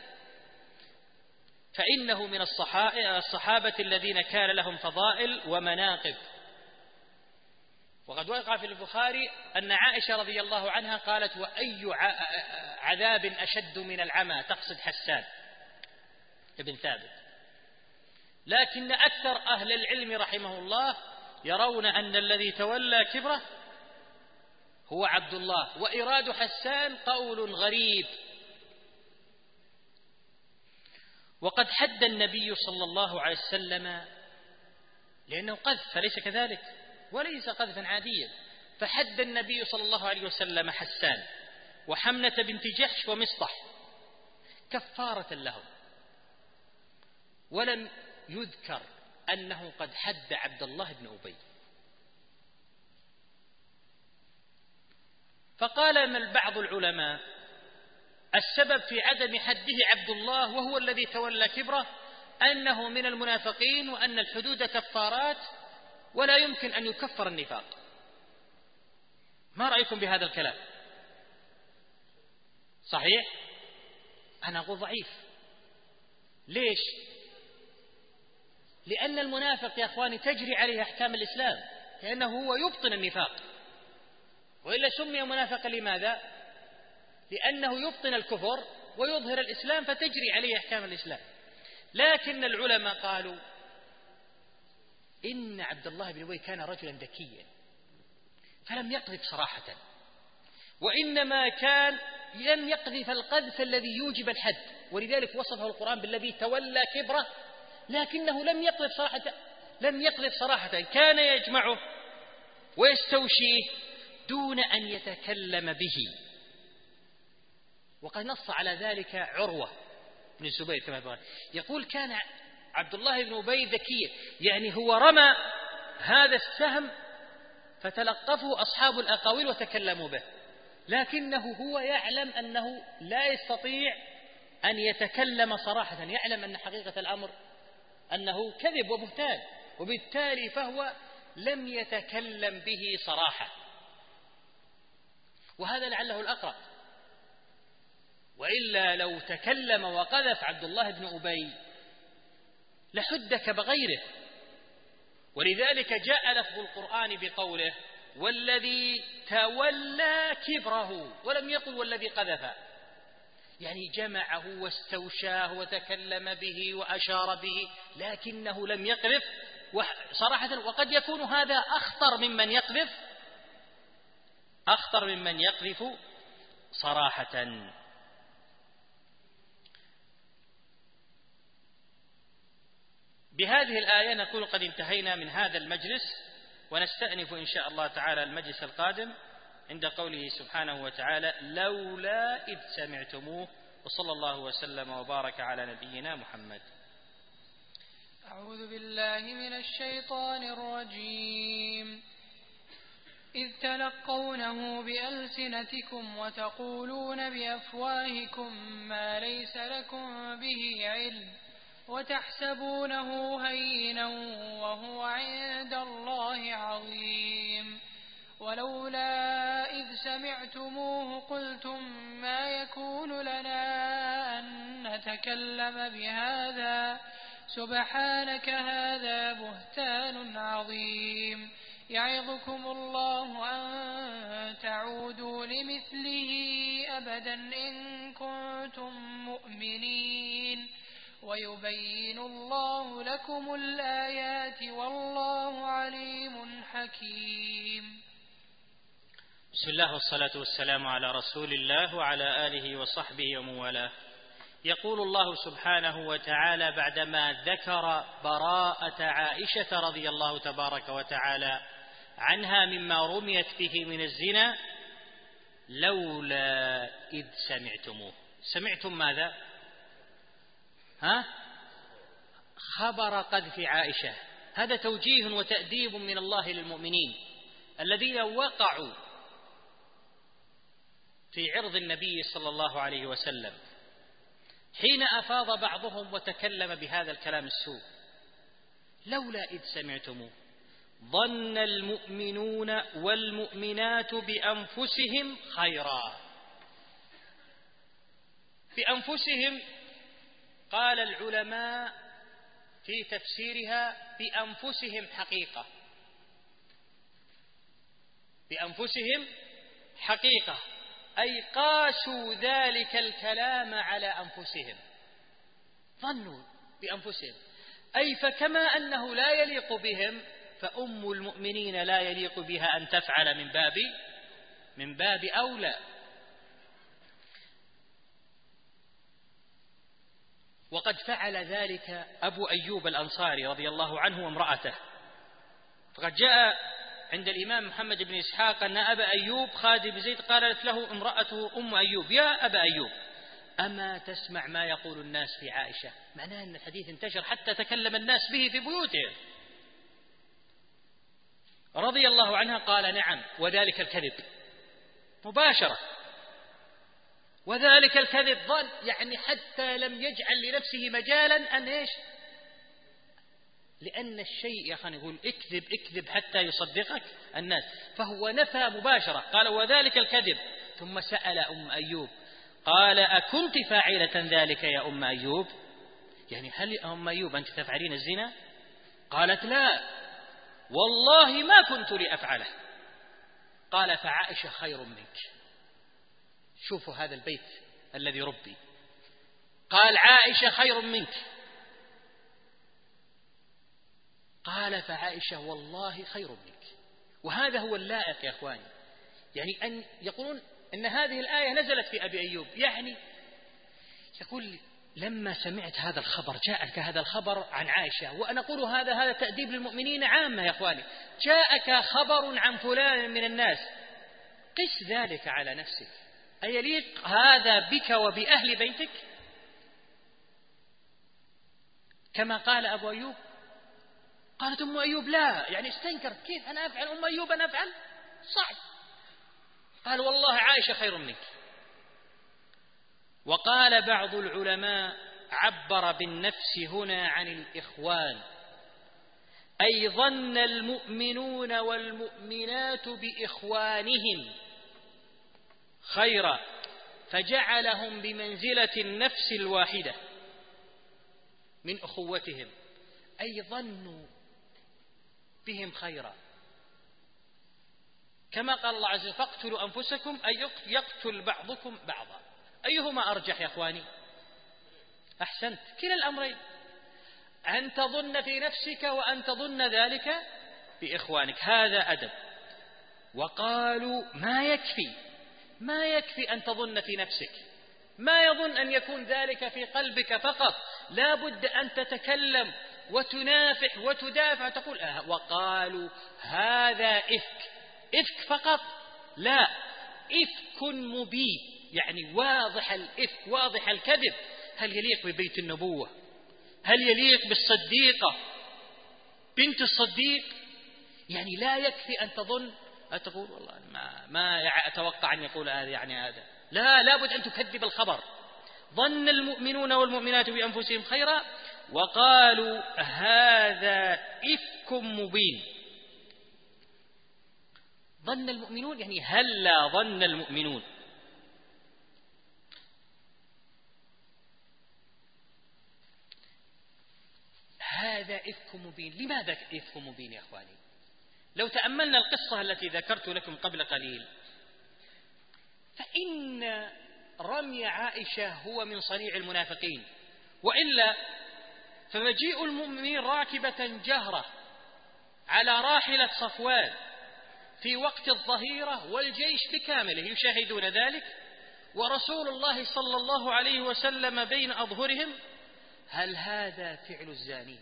فإنه من الصحابة الذين كان لهم فضائل ومناقب. وقد وقع في البخاري أن عائشة رضي الله عنها قالت: وأي عذاب أشد من العمى، تقصد حسان بن ثابت. لكن أكثر أهل العلم رحمه الله يرون أن الذي تولى كبره هو عبد الله، وإراد حسان قول غريب. وقد حد النبي صلى الله عليه وسلم، لأنه قذف فليس كذلك وليس قذفا عاديا، فحد النبي صلى الله عليه وسلم حسان وحمنة بنت جحش ومصطح كفارة لهم، ولم يذكر أنه قد حد عبد الله بن أبي. فقال من بعض العلماء: السبب في عدم حده عبد الله وهو الذي تولى كبره أنه من المنافقين، وأن الحدود كفارات ولا يمكن أن يكفر النفاق. ما رأيكم بهذا الكلام؟ صحيح؟ أنا أقول ضعيف. ليش؟ لأن المنافق يا أخواني تجري عليه أحكام الإسلام، لأنه هو يبطن النفاق، وإلا سمي منافقا لماذا؟ لأنه يبطن الكفر ويظهر الإسلام، فتجري عليه أحكام الإسلام. لكن العلماء قالوا إن عبد الله بن أبي كان رجلا ذكيا فلم يقذف صراحة، وإنما كان لم يقذف القذف الذي يوجب الحد، ولذلك وصفه القرآن بالذي تولى كبره، لكنه لم يقذف صراحة، كان يجمعه ويستوشيه دون أن يتكلم به. وقد نص على ذلك عروة بن الزبير كما قال، يقول كان عبد الله بن أبي ذكيا، يعني هو رمى هذا السهم فتلقفه أصحاب الأقاويل وتكلموا به، لكنه هو يعلم أنه لا يستطيع أن يتكلم صراحة، يعلم أن حقيقة الأمر أنه كذب وبهتان، وبالتالي فهو لم يتكلم به صراحة، وهذا لعله الأقرب. وإلا لو تكلم وقذف عبد الله بن أبي لحدك بغيره. ولذلك جاء لفظ القرآن بقوله والذي تولى كبره، ولم يقل والذي قذف، يعني جمعه واستوشاه وتكلم به وأشار به، لكنه لم يقذف صراحة. وقد يكون هذا أخطر ممن يقذف صراحة. بهذه الآية نقول قد انتهينا من هذا المجلس، ونستأنف إن شاء الله تعالى المجلس القادم عند قوله سبحانه وتعالى لولا إذ سمعتموه. وصلى الله وسلم وبارك على نبينا محمد. أعوذ بالله من الشيطان الرجيم. إذ تلقونه بألسنتكم وتقولون بأفواهكم ما ليس لكم به علم وتحسبونه هينا وهو عند الله عظيم. ولولا إذ سمعتموه قلتم ما يكون لنا أن نتكلم بهذا سبحانك هذا بهتان عظيم. يعظكم الله أن تعودوا لمثله أبدا إن كنتم مؤمنين. ويبين الله لكم الآيات والله عليم حكيم. بسم الله والصلاة والسلام على رسول الله وعلى آله وصحبه ومن والاه. يقول الله سبحانه وتعالى بعدما ذكر براءة عائشة رضي الله تبارك وتعالى عنها مما رميت به من الزنا لولا إذ سمعتموه. سمعتم ماذا؟ خبر قذف عائشة. هذا توجيه وتأديب من الله للمؤمنين الذين وقعوا في عرض النبي صلى الله عليه وسلم حين أفاض بعضهم وتكلم بهذا الكلام السوء. لولا إذ سمعتموه ظن المؤمنون والمؤمنات بأنفسهم خيرا. بأنفسهم قال العلماء في تفسيرها بأنفسهم حقيقة، بأنفسهم حقيقة، أي قاسوا ذلك الكلام على أنفسهم، ظنوا بأنفسهم، أي فكما أنه لا يليق بهم فأم المؤمنين لا يليق بها أن تفعل من باب أولى. وقد فعل ذلك أبو أيوب الأنصاري رضي الله عنه وامرأته. فقد جاء عند الإمام محمد بن إسحاق أن أبا أيوب خالد بن زيد قالت له امرأته أم أيوب يا أبا أيوب أما تسمع ما يقول الناس في عائشة؟ معناه أن الحديث انتشر حتى تكلم الناس به في بيوتهم. رضي الله عنها قال نعم وذلك الكذب مباشرة، وذلك الكذب ظن، يعني حتى لم يجعل لنفسه مجالا أن إيش؟ لأن الشيء يا أخي يقول اكذب اكذب حتى يصدقك الناس، فهو نفى مباشرة قال وذلك الكذب. ثم سأل أم أيوب قال أكنت فاعلة ذلك يا أم أيوب؟ يعني هل أم أيوب أنت تفعلين الزنا؟ قالت لا والله ما كنت لأفعله. قال فعائشة خير منك. شوفوا هذا البيت الذي ربي، قال عائشة خير منك، قال فعائشة والله خير منك. وهذا هو اللائق يا أخواني، يعني أن يقولون أن هذه الآية نزلت في أبي أيوب، يعني يقول لما سمعت هذا الخبر، جاءك هذا الخبر عن عائشة، وأنا أقول هذا تأديب للمؤمنين عامة يا أخواني، جاءك خبر عن فلان من الناس، قس ذلك على نفسك، أيليق هذا بك وبأهل بيتك؟ كما قال أبو أيوب. قالت أم أيوب لا، يعني استنكرت، كيف أنا أفعل أم أيوب أنا أفعل؟ صعب. قال والله عائشة خير منك. وقال بعض العلماء عبر بالنفس هنا عن الإخوان، أي ظن المؤمنون والمؤمنات بإخوانهم خيرا فجعلهم بمنزلة النفس الواحدة من أخوتهم، أي ظنوا بهم خيرا، كما قال الله عز وجل فاقتلوا أنفسكم أي يقتل بعضكم بعضا. أيهما أرجح يا أخواني؟ أحسنت، كلا الأمرين، أن تظن في نفسك وأن تظن ذلك بإخوانك، هذا أدب. وقالوا ما يكفي أن تظن في نفسك، ما يظن أن يكون ذلك في قلبك فقط، لا بد أن تتكلم وتنافح وتدافع وتقول وقالوا هذا إفك فقط، لا، إفك مبين، يعني واضح الإفك، واضح الكذب. هل يليق ببيت النبوة؟ هل يليق بالصديقة بنت الصديق؟ يعني لا يكفي أن تظن أتقول والله ما أتوقع أن يقول هذا، يعني هذا لا، لابد أن تكذب الخبر. ظن المؤمنون والمؤمنات بأنفسهم خيرا وقالوا هذا إفك مبين. ظن المؤمنون يعني هلا ظن المؤمنون. هذا إفك مبين. لماذا إفك مبين يا أخواني؟ لو تأملنا القصة التي ذكرت لكم قبل قليل، فإن رمي عائشة هو من صنيع المنافقين، وإلا فمجيء المؤمنين راكبة جهرة على راحلة صفوان في وقت الظهيرة والجيش بكامله يشاهدون ذلك، ورسول الله صلى الله عليه وسلم بين أظهرهم، هل هذا فعل الزاني؟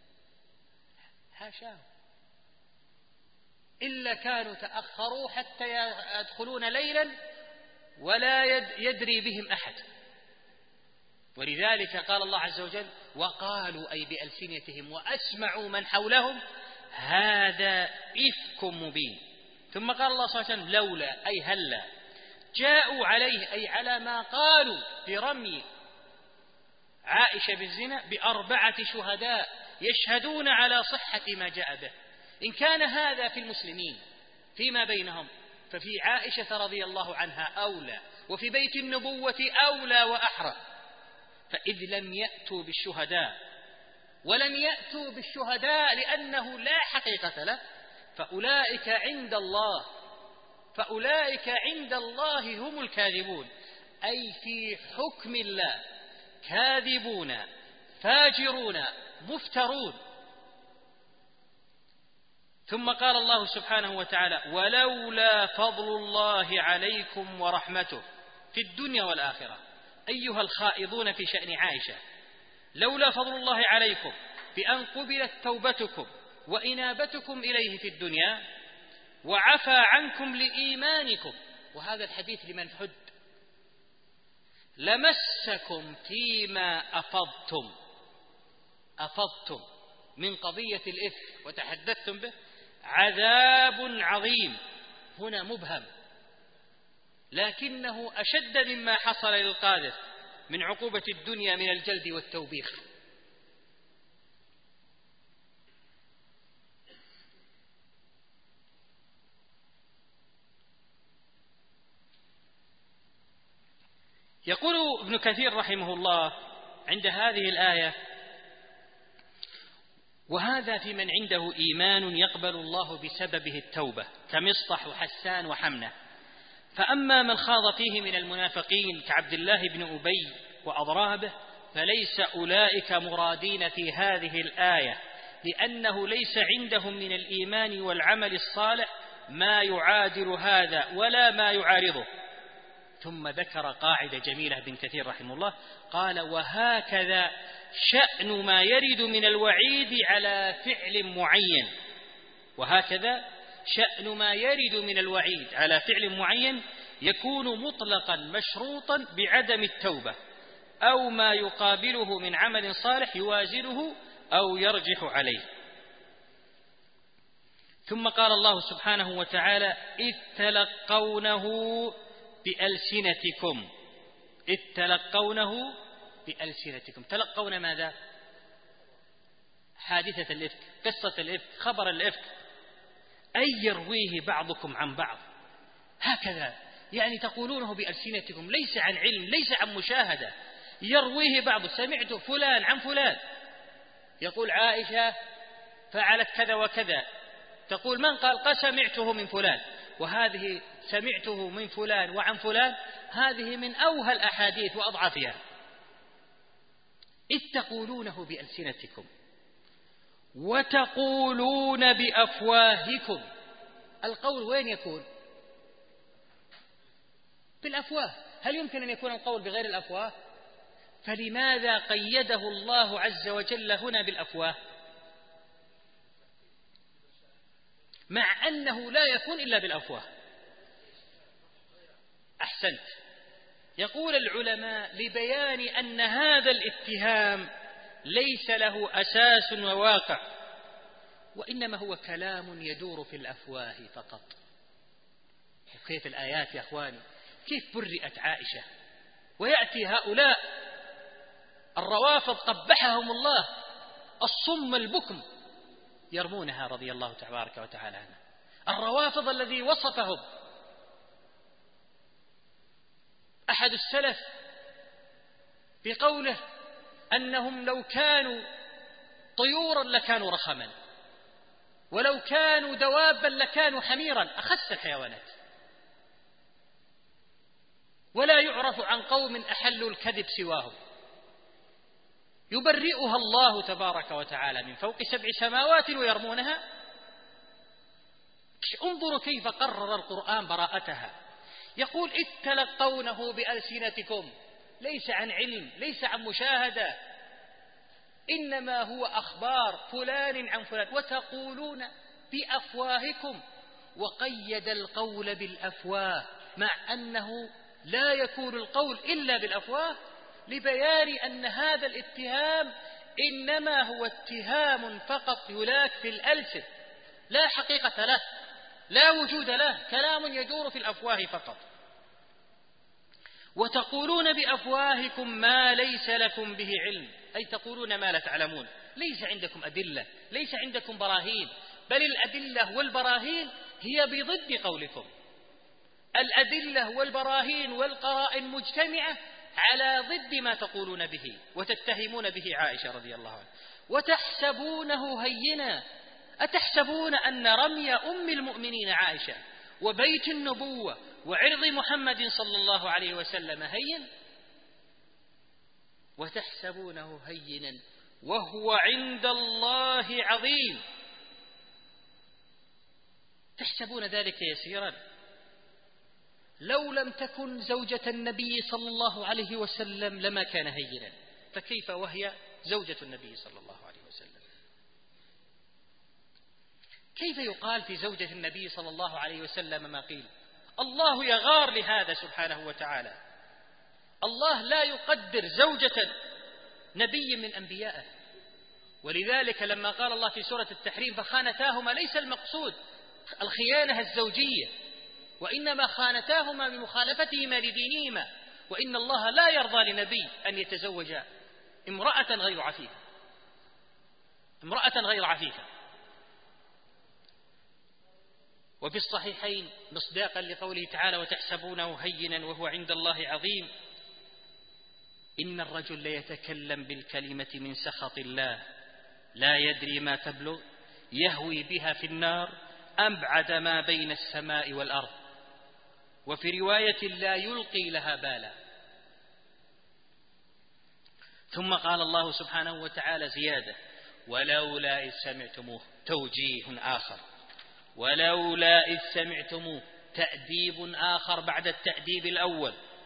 حاشاه، إلا كانوا تأخروا حتى يدخلون ليلا ولا يدري بهم أحد. ولذلك قال الله عز وجل وقالوا أي بألسنتهم وأسمعوا من حولهم هذا إفك مبين. ثم قال الله صلى الله عليه وسلم لولا أي هلا جاءوا عليه أي على ما قالوا برمي عائشة بالزنا ب4 شهداء يشهدون على صحة ما جاء به. إن كان هذا في المسلمين فيما بينهم، ففي عائشة رضي الله عنها أولى، وفي بيت النبوة أولى وأحرى. فإذ لم يأتوا بالشهداء ولم يأتوا بالشهداء لأنه لا حقيقة له، فأولئك عند الله هم الكاذبون، أي في حكم الله كاذبون فاجرون مفترون. ثم قال الله سبحانه وتعالى ولولا فضل الله عليكم ورحمته في الدنيا والآخرة. أيها الخائضون في شأن عائشة، لولا فضل الله عليكم بأن قبلت توبتكم وإنابتكم إليه في الدنيا وعفى عنكم لإيمانكم، وهذا الحديث لمن حد، لمسكم فيما أفضتم من قضية الإفك وتحدثتم به عذاب عظيم. هنا مبهم، لكنه أشد مما حصل للقاذف من عقوبة الدنيا من الجلد والتوبيخ. يقول ابن كثير رحمه الله عند هذه الآية وهذا في من عنده إيمان يقبل الله بسببه التوبة كمصطح وحسان وحمنة. فأما من خاض فيه من المنافقين كعبد الله بن أبي وأضرابه فليس أولئك مرادين في هذه الآية، لأنه ليس عندهم من الإيمان والعمل الصالح ما يعادل هذا ولا ما يعارضه، ثم ذكر قاعدة جميلة ابن كثير رحمه الله، قال: وهكذا شأن ما يرد من الوعيد على فعل معين، وهكذا شأن ما يرد من الوعيد على فعل معين يكون مطلقا مشروطا بعدم التوبة أو ما يقابله من عمل صالح يوازنه أو يرجح عليه. ثم قال الله سبحانه وتعالى: إذ تلقونه بألسنتكم. إذ تلقونه بألسنتكم. تلقون ماذا؟ حادثة الإفك، قصة الإفك، خبر الإفك، أي يرويه بعضكم عن بعض، هكذا يعني تقولونه بألسنتكم، ليس عن علم، ليس عن مشاهدة، يرويه بعض. سمعت فلان عن فلان يقول عائشة فعلت كذا وكذا، تقول من قال سمعته من فلان، وهذه سمعته من فلان وعن فلان هذه من أوهى الأحاديث وأضعفها. إذ تقولونه بألسنتكم وتقولون بأفواهكم. القول وين يكون؟ بالأفواه. هل يمكن أن يكون القول بغير الأفواه؟ فلماذا قيده الله عز وجل هنا بالأفواه مع أنه لا يكون إلا بالأفواه؟ أحسنت. يقول العلماء لبيان أن هذا الاتهام ليس له أساس وواقع، وإنما هو كلام يدور في الأفواه فقط. كيف الآيات يا أخواني، كيف برئت عائشة، ويأتي هؤلاء الروافض قبحهم الله الصم البكم يرمونها رضي الله تبارك وتعالى عنها. الروافض الذي وصفهم أحد السلف بقوله أنهم لو كانوا طيورا لكانوا رخما، ولو كانوا دوابا لكانوا حميرا، أخس الحيوانات. ولا يعرف عن قوم أحلوا الكذب سواهم. يبرئها الله تبارك وتعالى من فوق 7 سماوات ويرمونها. انظروا كيف قرر القرآن براءتها. يقول إذ تلقونه بألسنتكم، ليس عن علم، ليس عن مشاهدة، إنما هو أخبار فلان عن فلان، وتقولون بأفواهكم. وقيد القول بالأفواه مع أنه لا يكون القول إلا بالأفواه، لبيان أن هذا الاتهام إنما هو اتهام فقط يلاك في الألسن، لا حقيقة له، لا وجود له، كلام يدور في الأفواه فقط. وتقولون بأفواهكم ما ليس لكم به علم، أي تقولون ما لا تعلمون، ليس عندكم أدلة، ليس عندكم براهين، بل الأدلة والبراهين هي بضد قولكم. الأدلة والبراهين والقرائن مجتمعة على ضد ما تقولون به وتتهمون به عائشة رضي الله عنها. وتحسبونه هينا، أتحسبون أن رمي أم المؤمنين عائشة وبيت النبوة وعرض محمد صلى الله عليه وسلم هين؟ وتحسبونه هينا وهو عند الله عظيم. تحسبون ذلك يسيرا؟ لو لم تكن زوجة النبي صلى الله عليه وسلم لما كان هينا، فكيف وهي زوجة النبي صلى الله عليه وسلم؟ كيف يقال في زوجة النبي صلى الله عليه وسلم ما قيل؟ الله يغار لهذا سبحانه وتعالى. الله لا يقدر زوجة نبي من أنبيائه، ولذلك لما قال الله في سورة التحريم فخانتاهما، ليس المقصود الخيانة الزوجية، وإنما خانتاهما بمخالفتهما لدينهما. وإن الله لا يرضى لنبي أن يتزوج امرأة غير عفيفة، امرأة غير عفيفة. وفي الصحيحين مصداقا لقوله تعالى وتحسبونه هينا وهو عند الله عظيم، إن الرجل ليتكلم بالكلمة من سخط الله لا يدري ما تبلغ يهوي بها في النار أبعد ما بين السماء والأرض، وفي رواية لا يلقي لها بالا. ثم قال الله سبحانه وتعالى زيادة ولولا إذ سمعتموه، توجيه آخر، ولولا إذ سمعتموه، تأديب آخر بعد التأديب الأول،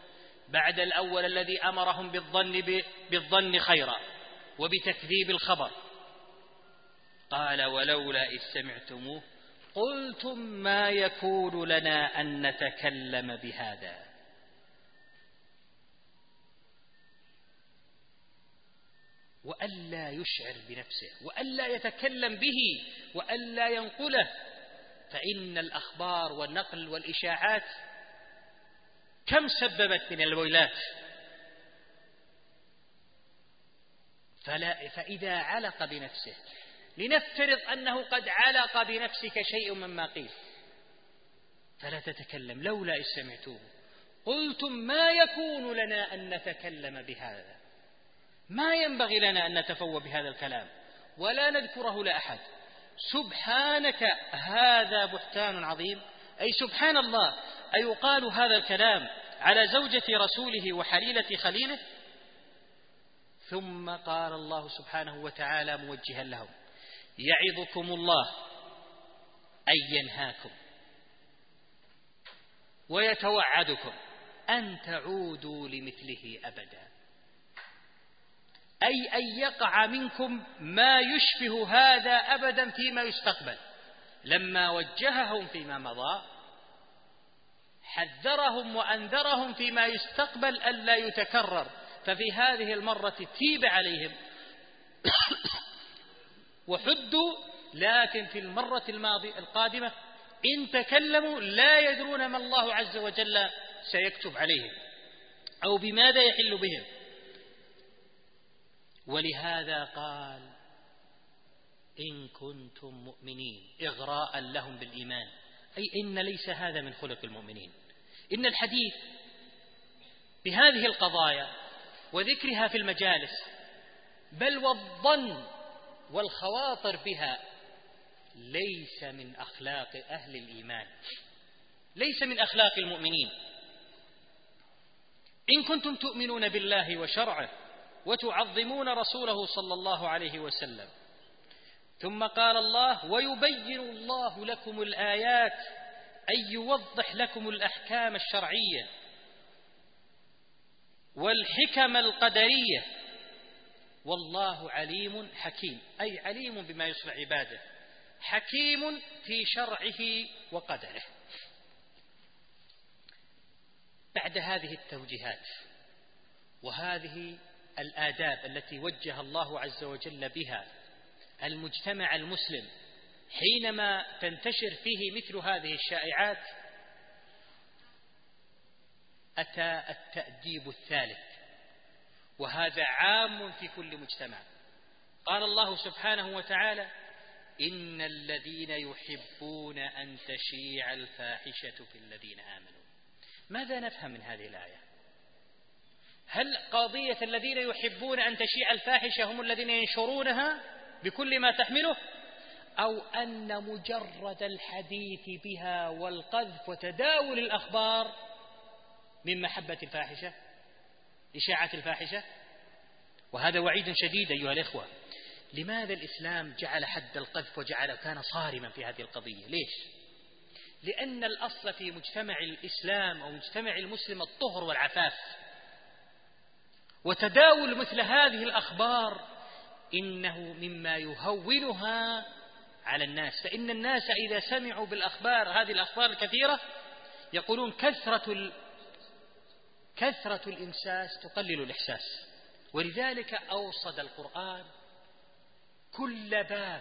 بعد الأول الذي أمرهم بالظن خيرا وبتكذيب الخبر. قال ولولا إذ سمعتموه قلتم ما يكون لنا أن نتكلم بهذا. وألا يشعر بنفسه وألا يتكلم به وألا ينقله، فإن الأخبار والنقل والإشاعات كم سببت من الويلات. فإذا علق بنفسه، لنفترض أنه قد علق بنفسك شيء مما قيل، فلا تتكلم. لولا إذ سمعتوه قلتم ما يكون لنا أن نتكلم بهذا، ما ينبغي لنا أن نتفوه بهذا الكلام ولا نذكره لأحد. سبحانك هذا بهتان عظيم، أي سبحان الله أيقال هذا الكلام على زوجة رسوله وحليلة خليله؟ ثم قال الله سبحانه وتعالى موجها لهم: يعظكم الله أن ينهاكم ويتوعدكم أن تعودوا لمثله أبدا، أي أن يقع منكم ما يشبه هذا أبدا فيما يستقبل. لما وجههم فيما مضى حذرهم وأنذرهم فيما يستقبل ألا يتكرر، ففي هذه المرة تيب عليهم وحدوا، لكن في المرة القادمة إن تكلموا لا يدرون ما الله عز وجل سيكتب عليهم أو بماذا يحل بهم. ولهذا قال: إن كنتم مؤمنين، إغراء لهم بالإيمان، أي إن ليس هذا من خلق المؤمنين. إن الحديث بهذه القضايا وذكرها في المجالس بل والظن والخواطر بها ليس من أخلاق أهل الإيمان، ليس من أخلاق المؤمنين. إن كنتم تؤمنون بالله وشرعه وتعظمون رسوله صلى الله عليه وسلم. ثم قال الله: ويبين الله لكم الآيات، أي يوضح لكم الأحكام الشرعية والحكم القدرية، والله عليم حكيم، أي عليم بما يصلح عباده، حكيم في شرعه وقدره. بعد هذه التوجيهات وهذه الآداب التي وجه الله عز وجل بها المجتمع المسلم حينما تنتشر فيه مثل هذه الشائعات، أتى التأديب الثالث، وهذا عام في كل مجتمع. قال الله سبحانه وتعالى: إن الذين يحبون أن تشيع الفاحشة في الذين آمنوا. ماذا نفهم من هذه الآية؟ هل قضية الذين يحبون أن تشيع الفاحشة هم الذين ينشرونها بكل ما تحمله، أو أن مجرد الحديث بها والقذف وتداول الأخبار من محبة الفاحشة، إشاعة الفاحشة؟ وهذا وعيد شديد أيها الإخوة. لماذا الإسلام جعل حد القذف كان صارما في هذه القضية؟ ليش؟ لأن الأصل في مجتمع الإسلام أو مجتمع المسلم الطهر والعفاف، وتداول مثل هذه الأخبار إنه مما يهونها على الناس. فإن الناس إذا سمعوا بالأخبار، هذه الأخبار الكثيرة، يقولون كثرة الإمساس تقلل الإحساس. ولذلك أوصد القرآن كل باب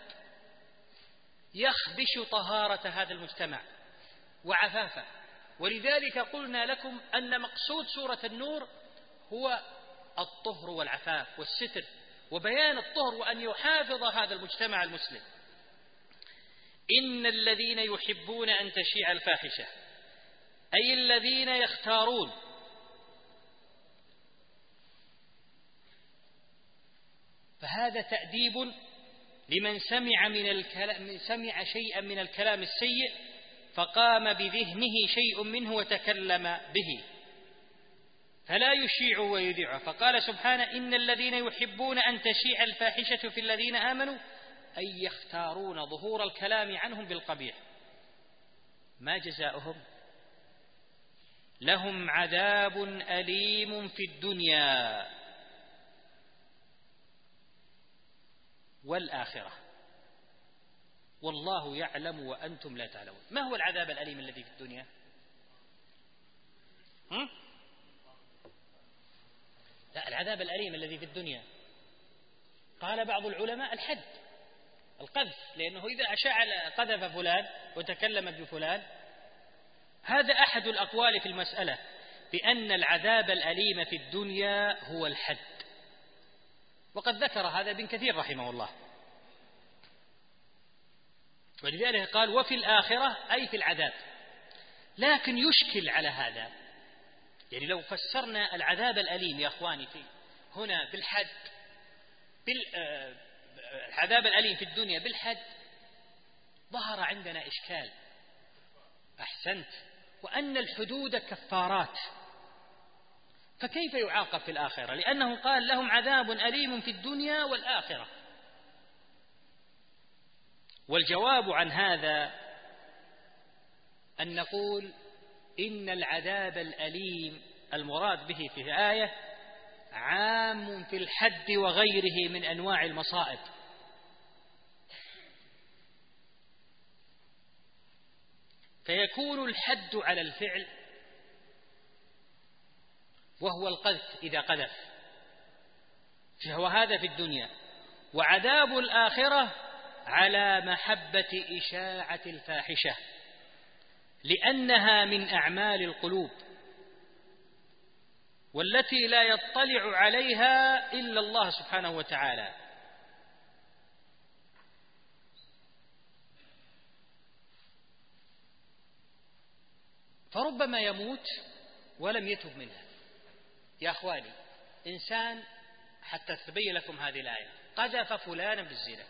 يخدش طهارة هذا المجتمع وعفافه. ولذلك قلنا لكم أن مقصود سورة النور هو الطهر والعفاف والستر وبيان الطهر، وأن يحافظ هذا المجتمع المسلم. إن الذين يحبون أن تشيع الفاحشة، أي الذين يختارون فهذا تأديب لمن سمع شيئا من الكلام السيء فقام بذهنه شيء منه وتكلم به، فلا يشيع ويذيع. فقال سبحانه: إن الذين يحبون أن تشيع الفاحشة في الذين آمنوا، أي يختارون ظهور الكلام عنهم بالقبيح. ما جزاؤهم؟ لهم عذاب أليم في الدنيا والآخرة والله يعلم وأنتم لا تعلمون. ما هو العذاب الأليم الذي في الدنيا؟ لا، العذاب الأليم الذي في الدنيا قال بعض العلماء الحد، القذف، لأنه إذا أشاع قذف فلان وتكلم بفلان، هذا أحد الأقوال في المسألة بأن العذاب الأليم في الدنيا هو الحد، وقد ذكر هذا ابن كثير رحمه الله، ولذلك قال وفي الآخرة أي في العذاب. لكن يشكل على هذا، يعني لو فسرنا العذاب الأليم يا أخواني في هنا بالحد، العذاب الأليم في الدنيا بالحد، ظهر عندنا إشكال. أحسنت، وأن الحدود كفارات، فكيف يعاقب في الآخرة؟ لأنه قال لهم عذاب أليم في الدنيا والآخرة. والجواب عن هذا أن نقول إن العذاب الأليم المراد به في الآية عام في الحد وغيره من أنواع المصائب، فيكون الحد على الفعل وهو القذف إذا قذف، فهو هذا في الدنيا، وعذاب الآخرة على محبة إشاعة الفاحشة لأنها من أعمال القلوب والتي لا يطلع عليها إلا الله سبحانه وتعالى. فربما يموت ولم يتب منها. يا أخواني، إنسان حتى تبين لكم هذه الآية قذف فلانا بالزنا،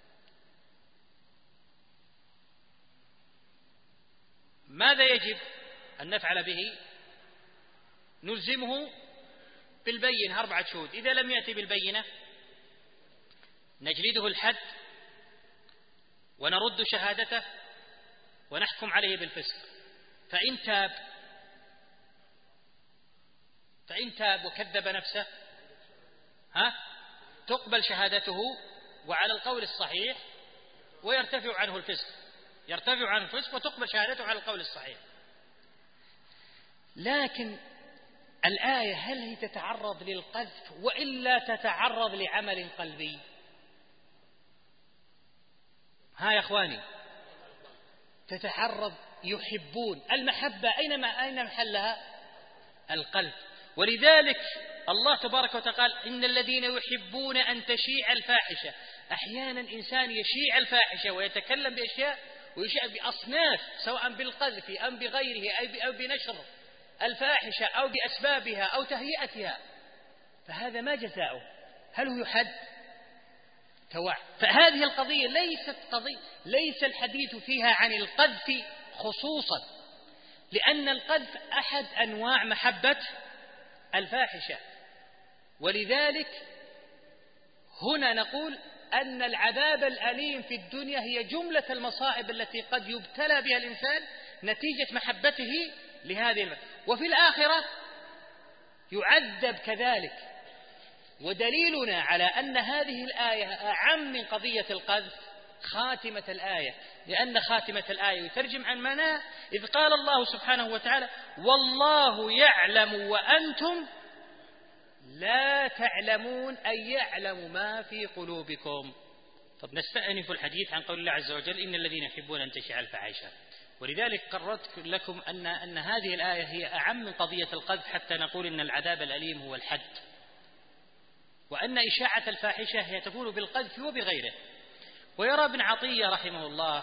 ماذا يجب أن نفعل به؟ نلزمه بالبينة 4 شهود، إذا لم يأتي بالبينة نجلده الحد ونرد شهادته ونحكم عليه بالفسق، فإن تاب وكذب نفسه تقبل شهادته وعلى القول الصحيح ويرتفع عنه الفسق، وتقبل شهادته على القول الصحيح. لكن الآية هل هي تتعرض للقذف وإلا تتعرض لعمل قلبي؟ يا أخواني، تتعرض، يحبون، المحبة أين محلها؟ القلب. ولذلك الله تبارك وتعالى قال إن الذين يحبون أن تشيع الفاحشة. أحيانا إنسان يشيع الفاحشة ويتكلم بأشياء ويشيع بأصناف، سواء بالقذف أم بغيره أو بنشر الفاحشة أو بأسبابها أو تهيئتها، فهذا ما جزاؤه؟ هل هو يحد؟ فهذه القضية ليس الحديث فيها عن القذف خصوصا، لأن القذف أحد أنواع محبة الفاحشة. ولذلك هنا نقول أن العذاب الأليم في الدنيا هي جملة المصائب التي قد يبتلى بها الإنسان نتيجة محبته لهذه وفي الآخرة يعذب كذلك. ودليلنا على أن هذه الآية أعم من قضية القذف خاتمة الآية، لأن خاتمة الآية يترجم عن معناه إذ قال الله سبحانه وتعالى والله يعلم وأنتم لا تعلمون، أي يعلم ما في قلوبكم. طب نستأنف الحديث عن قول الله عز وجل إن الذين يحبون أن تشيع الفاحشة، ولذلك قررت لكم أن هذه الآية هي أعم من قضية القذف حتى نقول إن العذاب الأليم هو الحد، وأن إشاعة الفاحشة هي تكون بالقذف وبغيره. ويرى ابن عطية رحمه الله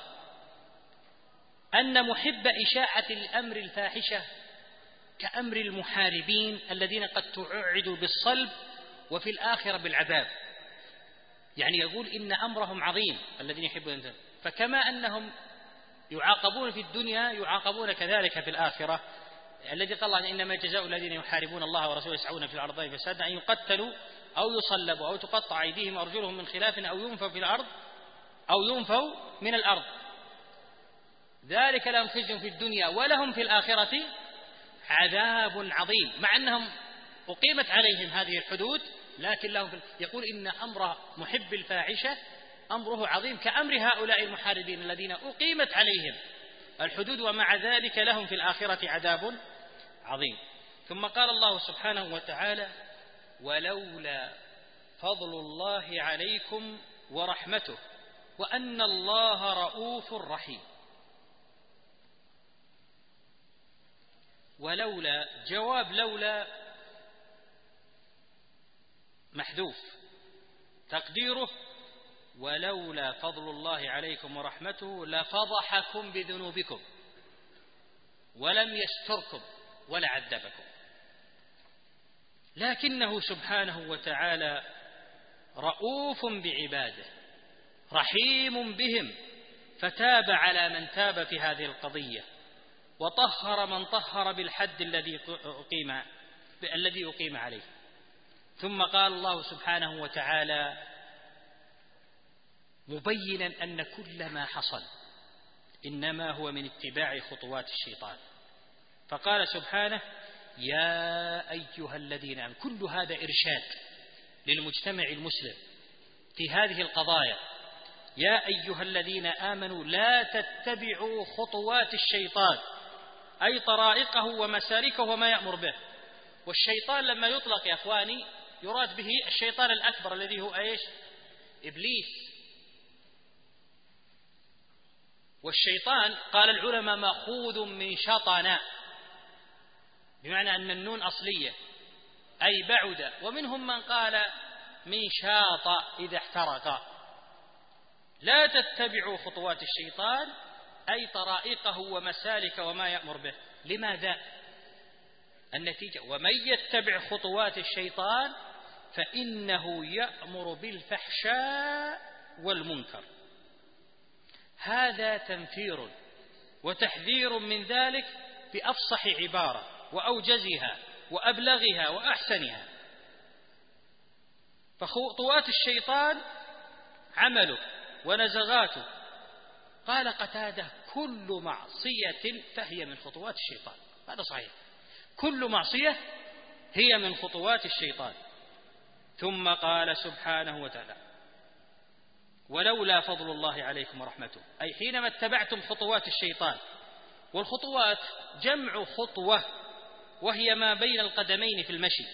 أن محب إشاعة الأمر الفاحشة كأمر المحاربين الذين قد توعدوا بالصلب وفي الآخرة بالعذاب، يعني يقول إن أمرهم عظيم الذين يحبون، فكما أنهم يعاقبون في الدنيا يعاقبون كذلك في الآخرة. الذي قال الله إنما جزاء الذين يحاربون الله ورسوله يسعون في الأرض فسادا أن يقتلوا أو يصلبوا أو تقطع أيديهم وأرجلهم من خلاف أو ينفوا في الأرض أو ينفوا من الأرض، ذلك لهم خزي في الدنيا ولهم في الآخرة عذاب عظيم، مع أنهم أقيمت عليهم هذه الحدود، لكن لهم يقول إن أمر محب الفاحشة أمره عظيم كأمر هؤلاء المحاربين الذين أقيمت عليهم الحدود ومع ذلك لهم في الآخرة عذاب عظيم. ثم قال الله سبحانه وتعالى: ولولا فضل الله عليكم ورحمته وأن الله رؤوف رحيم. ولولا جواب لولا محذوف، تقديره: ولولا فضل الله عليكم ورحمته لفضحكم بذنوبكم ولم يستركم ولعذبكم. لكنه سبحانه وتعالى رؤوف بعباده رحيم بهم، فتاب على من تاب في هذه القضية، وطهر من طهر بالحد الذي أقيم عليه. ثم قال الله سبحانه وتعالى مبينا أن كل ما حصل إنما هو من اتباع خطوات الشيطان، فقال سبحانه: يا أيها الذين آمنوا. كل هذا إرشاد للمجتمع المسلم في هذه القضايا. يا أيها الذين آمنوا لا تتبعوا خطوات الشيطان، أي طرائقه ومسالكه وما يأمر به. والشيطان لما يطلق يا أخواني يراد به الشيطان الأكبر الذي هو إيش؟ إبليس. والشيطان قال العلماء مأخوذ من شطنا، بمعنى أن النون أصلية أي بعد، ومنهم من قال من شاط إذا احترق. لا تتبعوا خطوات الشيطان أي طرائقه ومسالك وما يأمر به. لماذا؟ النتيجة: ومن يتبع خطوات الشيطان فإنه يأمر بالفحشاء والمنكر. هذا تنفير وتحذير من ذلك بأفصح عبارة وأوجزها وأبلغها وأحسنها. فخطوات الشيطان عمله ونزغاته. قال قتادة: كل معصية فهي من خطوات الشيطان. هذا صحيح، كل معصية هي من خطوات الشيطان. ثم قال سبحانه وتعالى: ولولا فضل الله عليكم ورحمته، أي حينما اتبعتم خطوات الشيطان. والخطوات جمع خطوة، وهي ما بين القدمين في المشي.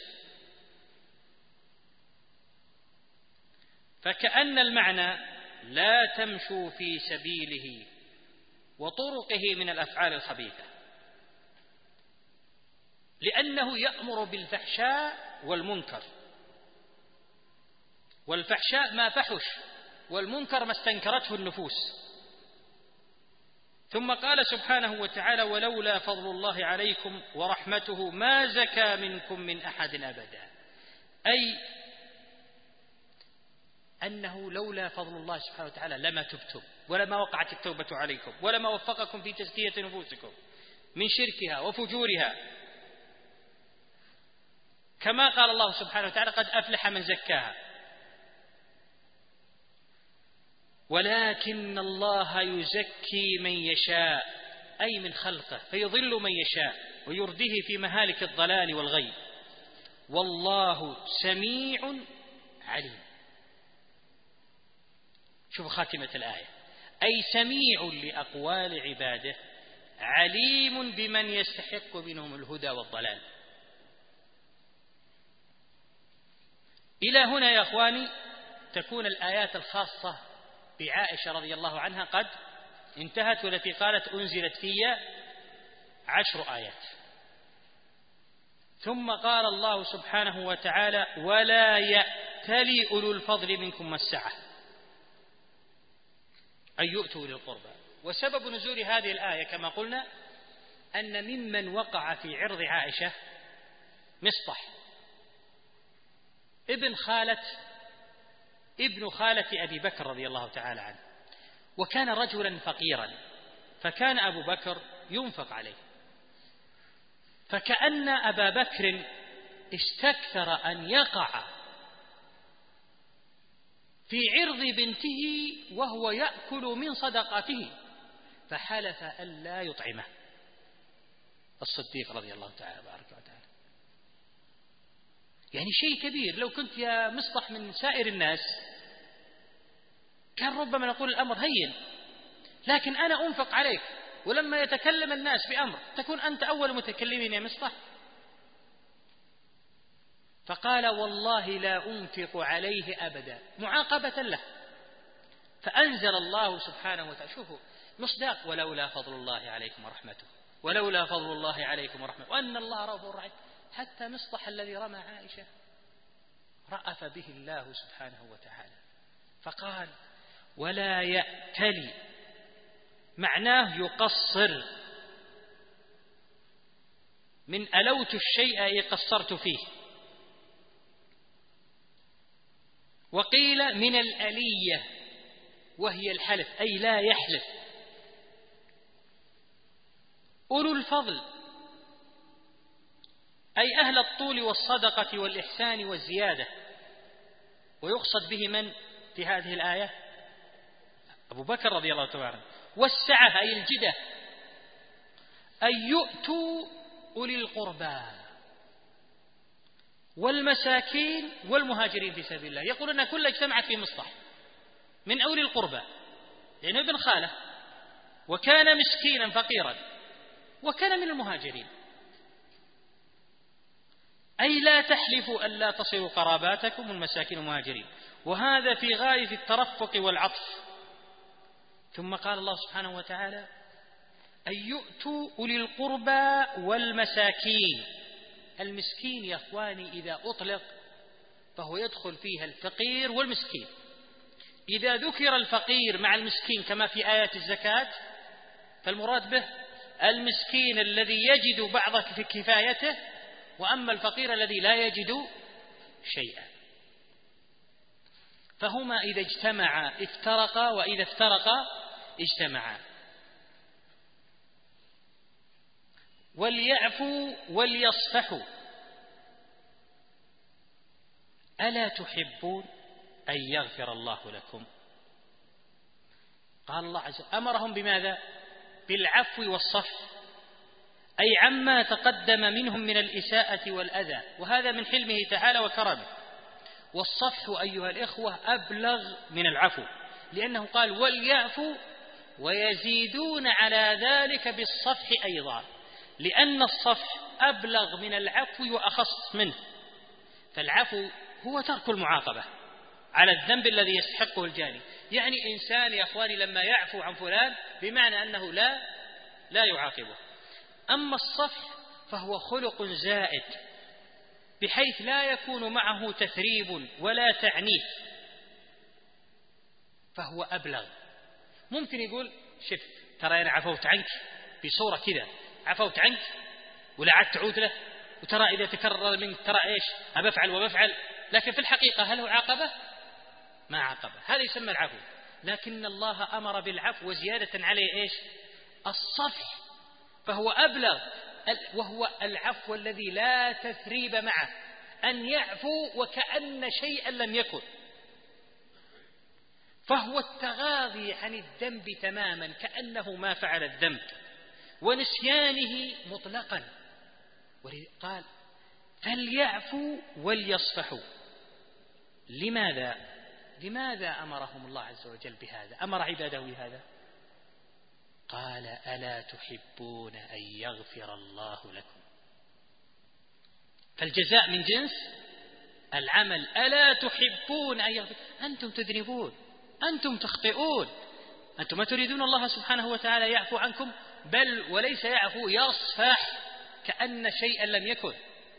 فكأن المعنى: لا تمشوا في سبيله وطرقه من الأفعال الخبيثة، لأنه يأمر بالفحشاء والمنكر. والفحشاء ما فحش، والمنكر ما استنكرته النفوس. ثم قال سبحانه وتعالى: ولولا فضل الله عليكم ورحمته ما زكى منكم من أحد أبدا، أي أنه لولا فضل الله سبحانه وتعالى لما تبتم، ولما وقعت التوبة عليكم، ولما وفقكم في تزكية نفوسكم من شركها وفجورها. كما قال الله سبحانه وتعالى: قد أفلح من زكاها. ولكن الله يزكي من يشاء، أي من خلقه، فيضل من يشاء ويرده في مهالك الضلال والغي. والله سميع عليم. شوفوا خاتمة الآية: أي سميع لأقوال عباده، عليم بمن يستحق منهم الهدى والضلال. إلى هنا يا أخواني تكون الآيات الخاصة بعائشة رضي الله عنها قد انتهت، والتي قالت: أنزلت في 10 آيات. ثم قال الله سبحانه وتعالى: ولا يأتل أولو الفضل منكم والسعة، أن يؤتوا أولي القربى. وسبب نزول هذه الآية كما قلنا أن ممن وقع في عرض عائشة مصطح ابن خالة أبي بكر رضي الله تعالى عنه، وكان رجلا فقيرا، فكان أبو بكر ينفق عليه. فكأن أبا بكر استكثر أن يقع في عرض بنته وهو يأكل من صدقاته، فحلف ألا يطعمه. الصديق رضي الله تعالى بارك وتعالى. يعني شيء كبير. لو كنت يا مصطح من سائر الناس كان ربما نقول الأمر هين، لكن أنا أنفق عليك، ولما يتكلم الناس بأمر تكون أنت أول متكلمين يا مصطح. فقال والله لا أنفق عليه أبدا، معاقبة له. فأنزل الله سبحانه وتعالى، شوفوا مصداق ولولا فضل الله عليكم ورحمته، ولولا فضل الله عليكم ورحمته وأن الله رؤوف رحيم. حتى مصطح الذي رمى عائشة رأف به الله سبحانه وتعالى، فقال ولا يأتلي، معناه يقصر، من ألوت الشيء أي قصرت فيه. وقيل من الألية وهي الحلف، أي لا يحلف. أولو الفضل أي أهل الطول والصدقة والإحسان والزيادة. ويقصد به من في هذه الآية؟ أبو بكر رضي الله تعالى عنه. والسعة أي الجدة، أي يؤتوا أولي القربى والمساكين والمهاجرين في سبيل الله. يقول أن كل اجتمعت في مصطح من أولي القربى، يعني ابن خاله، وكان مسكينا فقيرا، وكان من المهاجرين. أي لا تحلفوا أن لا تصلوا قراباتكم والمساكين والمهاجرين، وهذا في غاية الترفق والعطف. ثم قال الله سبحانه وتعالى أن يؤتوا أولي القربى والمساكين. المسكين يا أخواني إذا أطلق فهو يدخل فيها الفقير والمسكين. إذا ذكر الفقير مع المسكين كما في آيات الزكاة فالمراد به المسكين الذي يجد بعض في كفايته، وأما الفقير الذي لا يجد شيئا. فهما إذا اجتمعا افترقا، وإذا افترقا اجتمعا. وليعفوا وليصفحوا ألا تحبون أن يغفر الله لكم. قال الله عز وجل أمرهم بماذا؟ بالعفو والصفح، أي عما تقدم منهم من الإساءة والأذى، وهذا من حلمه تعالى وكرمه. والصفح أيها الإخوة أبلغ من العفو، لأنه قال وليعفوا ويزيدون على ذلك بالصفح أيضا، لأن الصفح أبلغ من العفو وأخص منه. فالعفو هو ترك المعاقبة على الذنب الذي يستحقه الجاني. يعني إنسان يا أخواني لما يعفو عن فلان بمعنى أنه لا يعاقبه. أما الصفح فهو خلق زائد بحيث لا يكون معه تثريب ولا تعنيف، فهو أبلغ. ممكن يقول شف ترى أنا عفوت عنك بصورة كذا، عفوت عنك ولا عاد تعود له، وترى إذا تكرر منك ترى إيش أبفعل وبفعل، لكن في الحقيقة هل هو عاقبة؟ ما عاقبة. هذا يسمى العفو. لكن الله أمر بالعفو وزيادة عليه إيش؟ الصفح، فهو أبلغ، وهو العفو الذي لا تثريب معه، أن يعفو وكأن شيئا لم يكن. فهو التغاضي عن الذنب تماما كأنه ما فعل الذنب، ونسيانه مطلقا. قال فليعفوا وليصفحوا. لماذا أمرهم الله عز وجل بهذا؟ أمر عباده بهذا. قال ألا تحبون أن يغفر الله لكم. فالجزاء من جنس العمل. ألا تحبون أن يغفر. أنتم تذنبون، أنتم تخطئون، أنتم ما تريدون الله سبحانه وتعالى يعفو عنكم، بل وليس يعفو يصفح كأن شيئا لم يكن.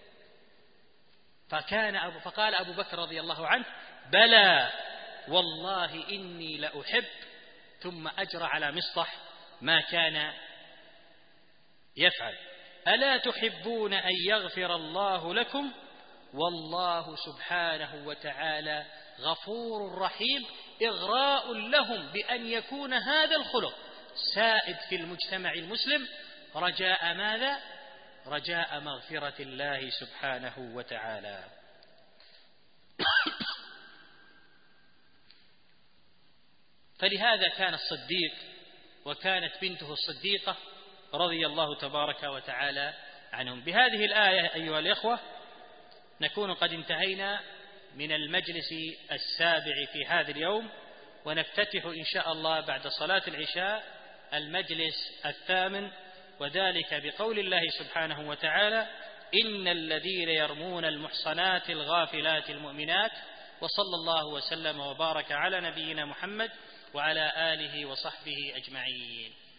فقال أبو بكر رضي الله عنه بلى والله إني لأحب، ثم أجرى على مصطح ما كان يفعل. ألا تحبون أن يغفر الله لكم والله سبحانه وتعالى غفور رحيم. إغراء لهم بأن يكون هذا الخلق سائد في المجتمع المسلم، رجاء ماذا؟ رجاء مغفرة الله سبحانه وتعالى. فلهذا كان الصديق وكانت بنته الصديقة رضي الله تبارك وتعالى عنهم. بهذه الآية أيها الإخوة نكون قد انتهينا من المجلس السابع في هذا اليوم، ونفتتح إن شاء الله بعد صلاة العشاء المجلس الثامن، وذلك بقول الله سبحانه وتعالى: إن الذين يرمون المحصنات الغافلات المؤمنات. وصلى الله وسلم وبارك على نبينا محمد وعلى آله وصحبه أجمعين.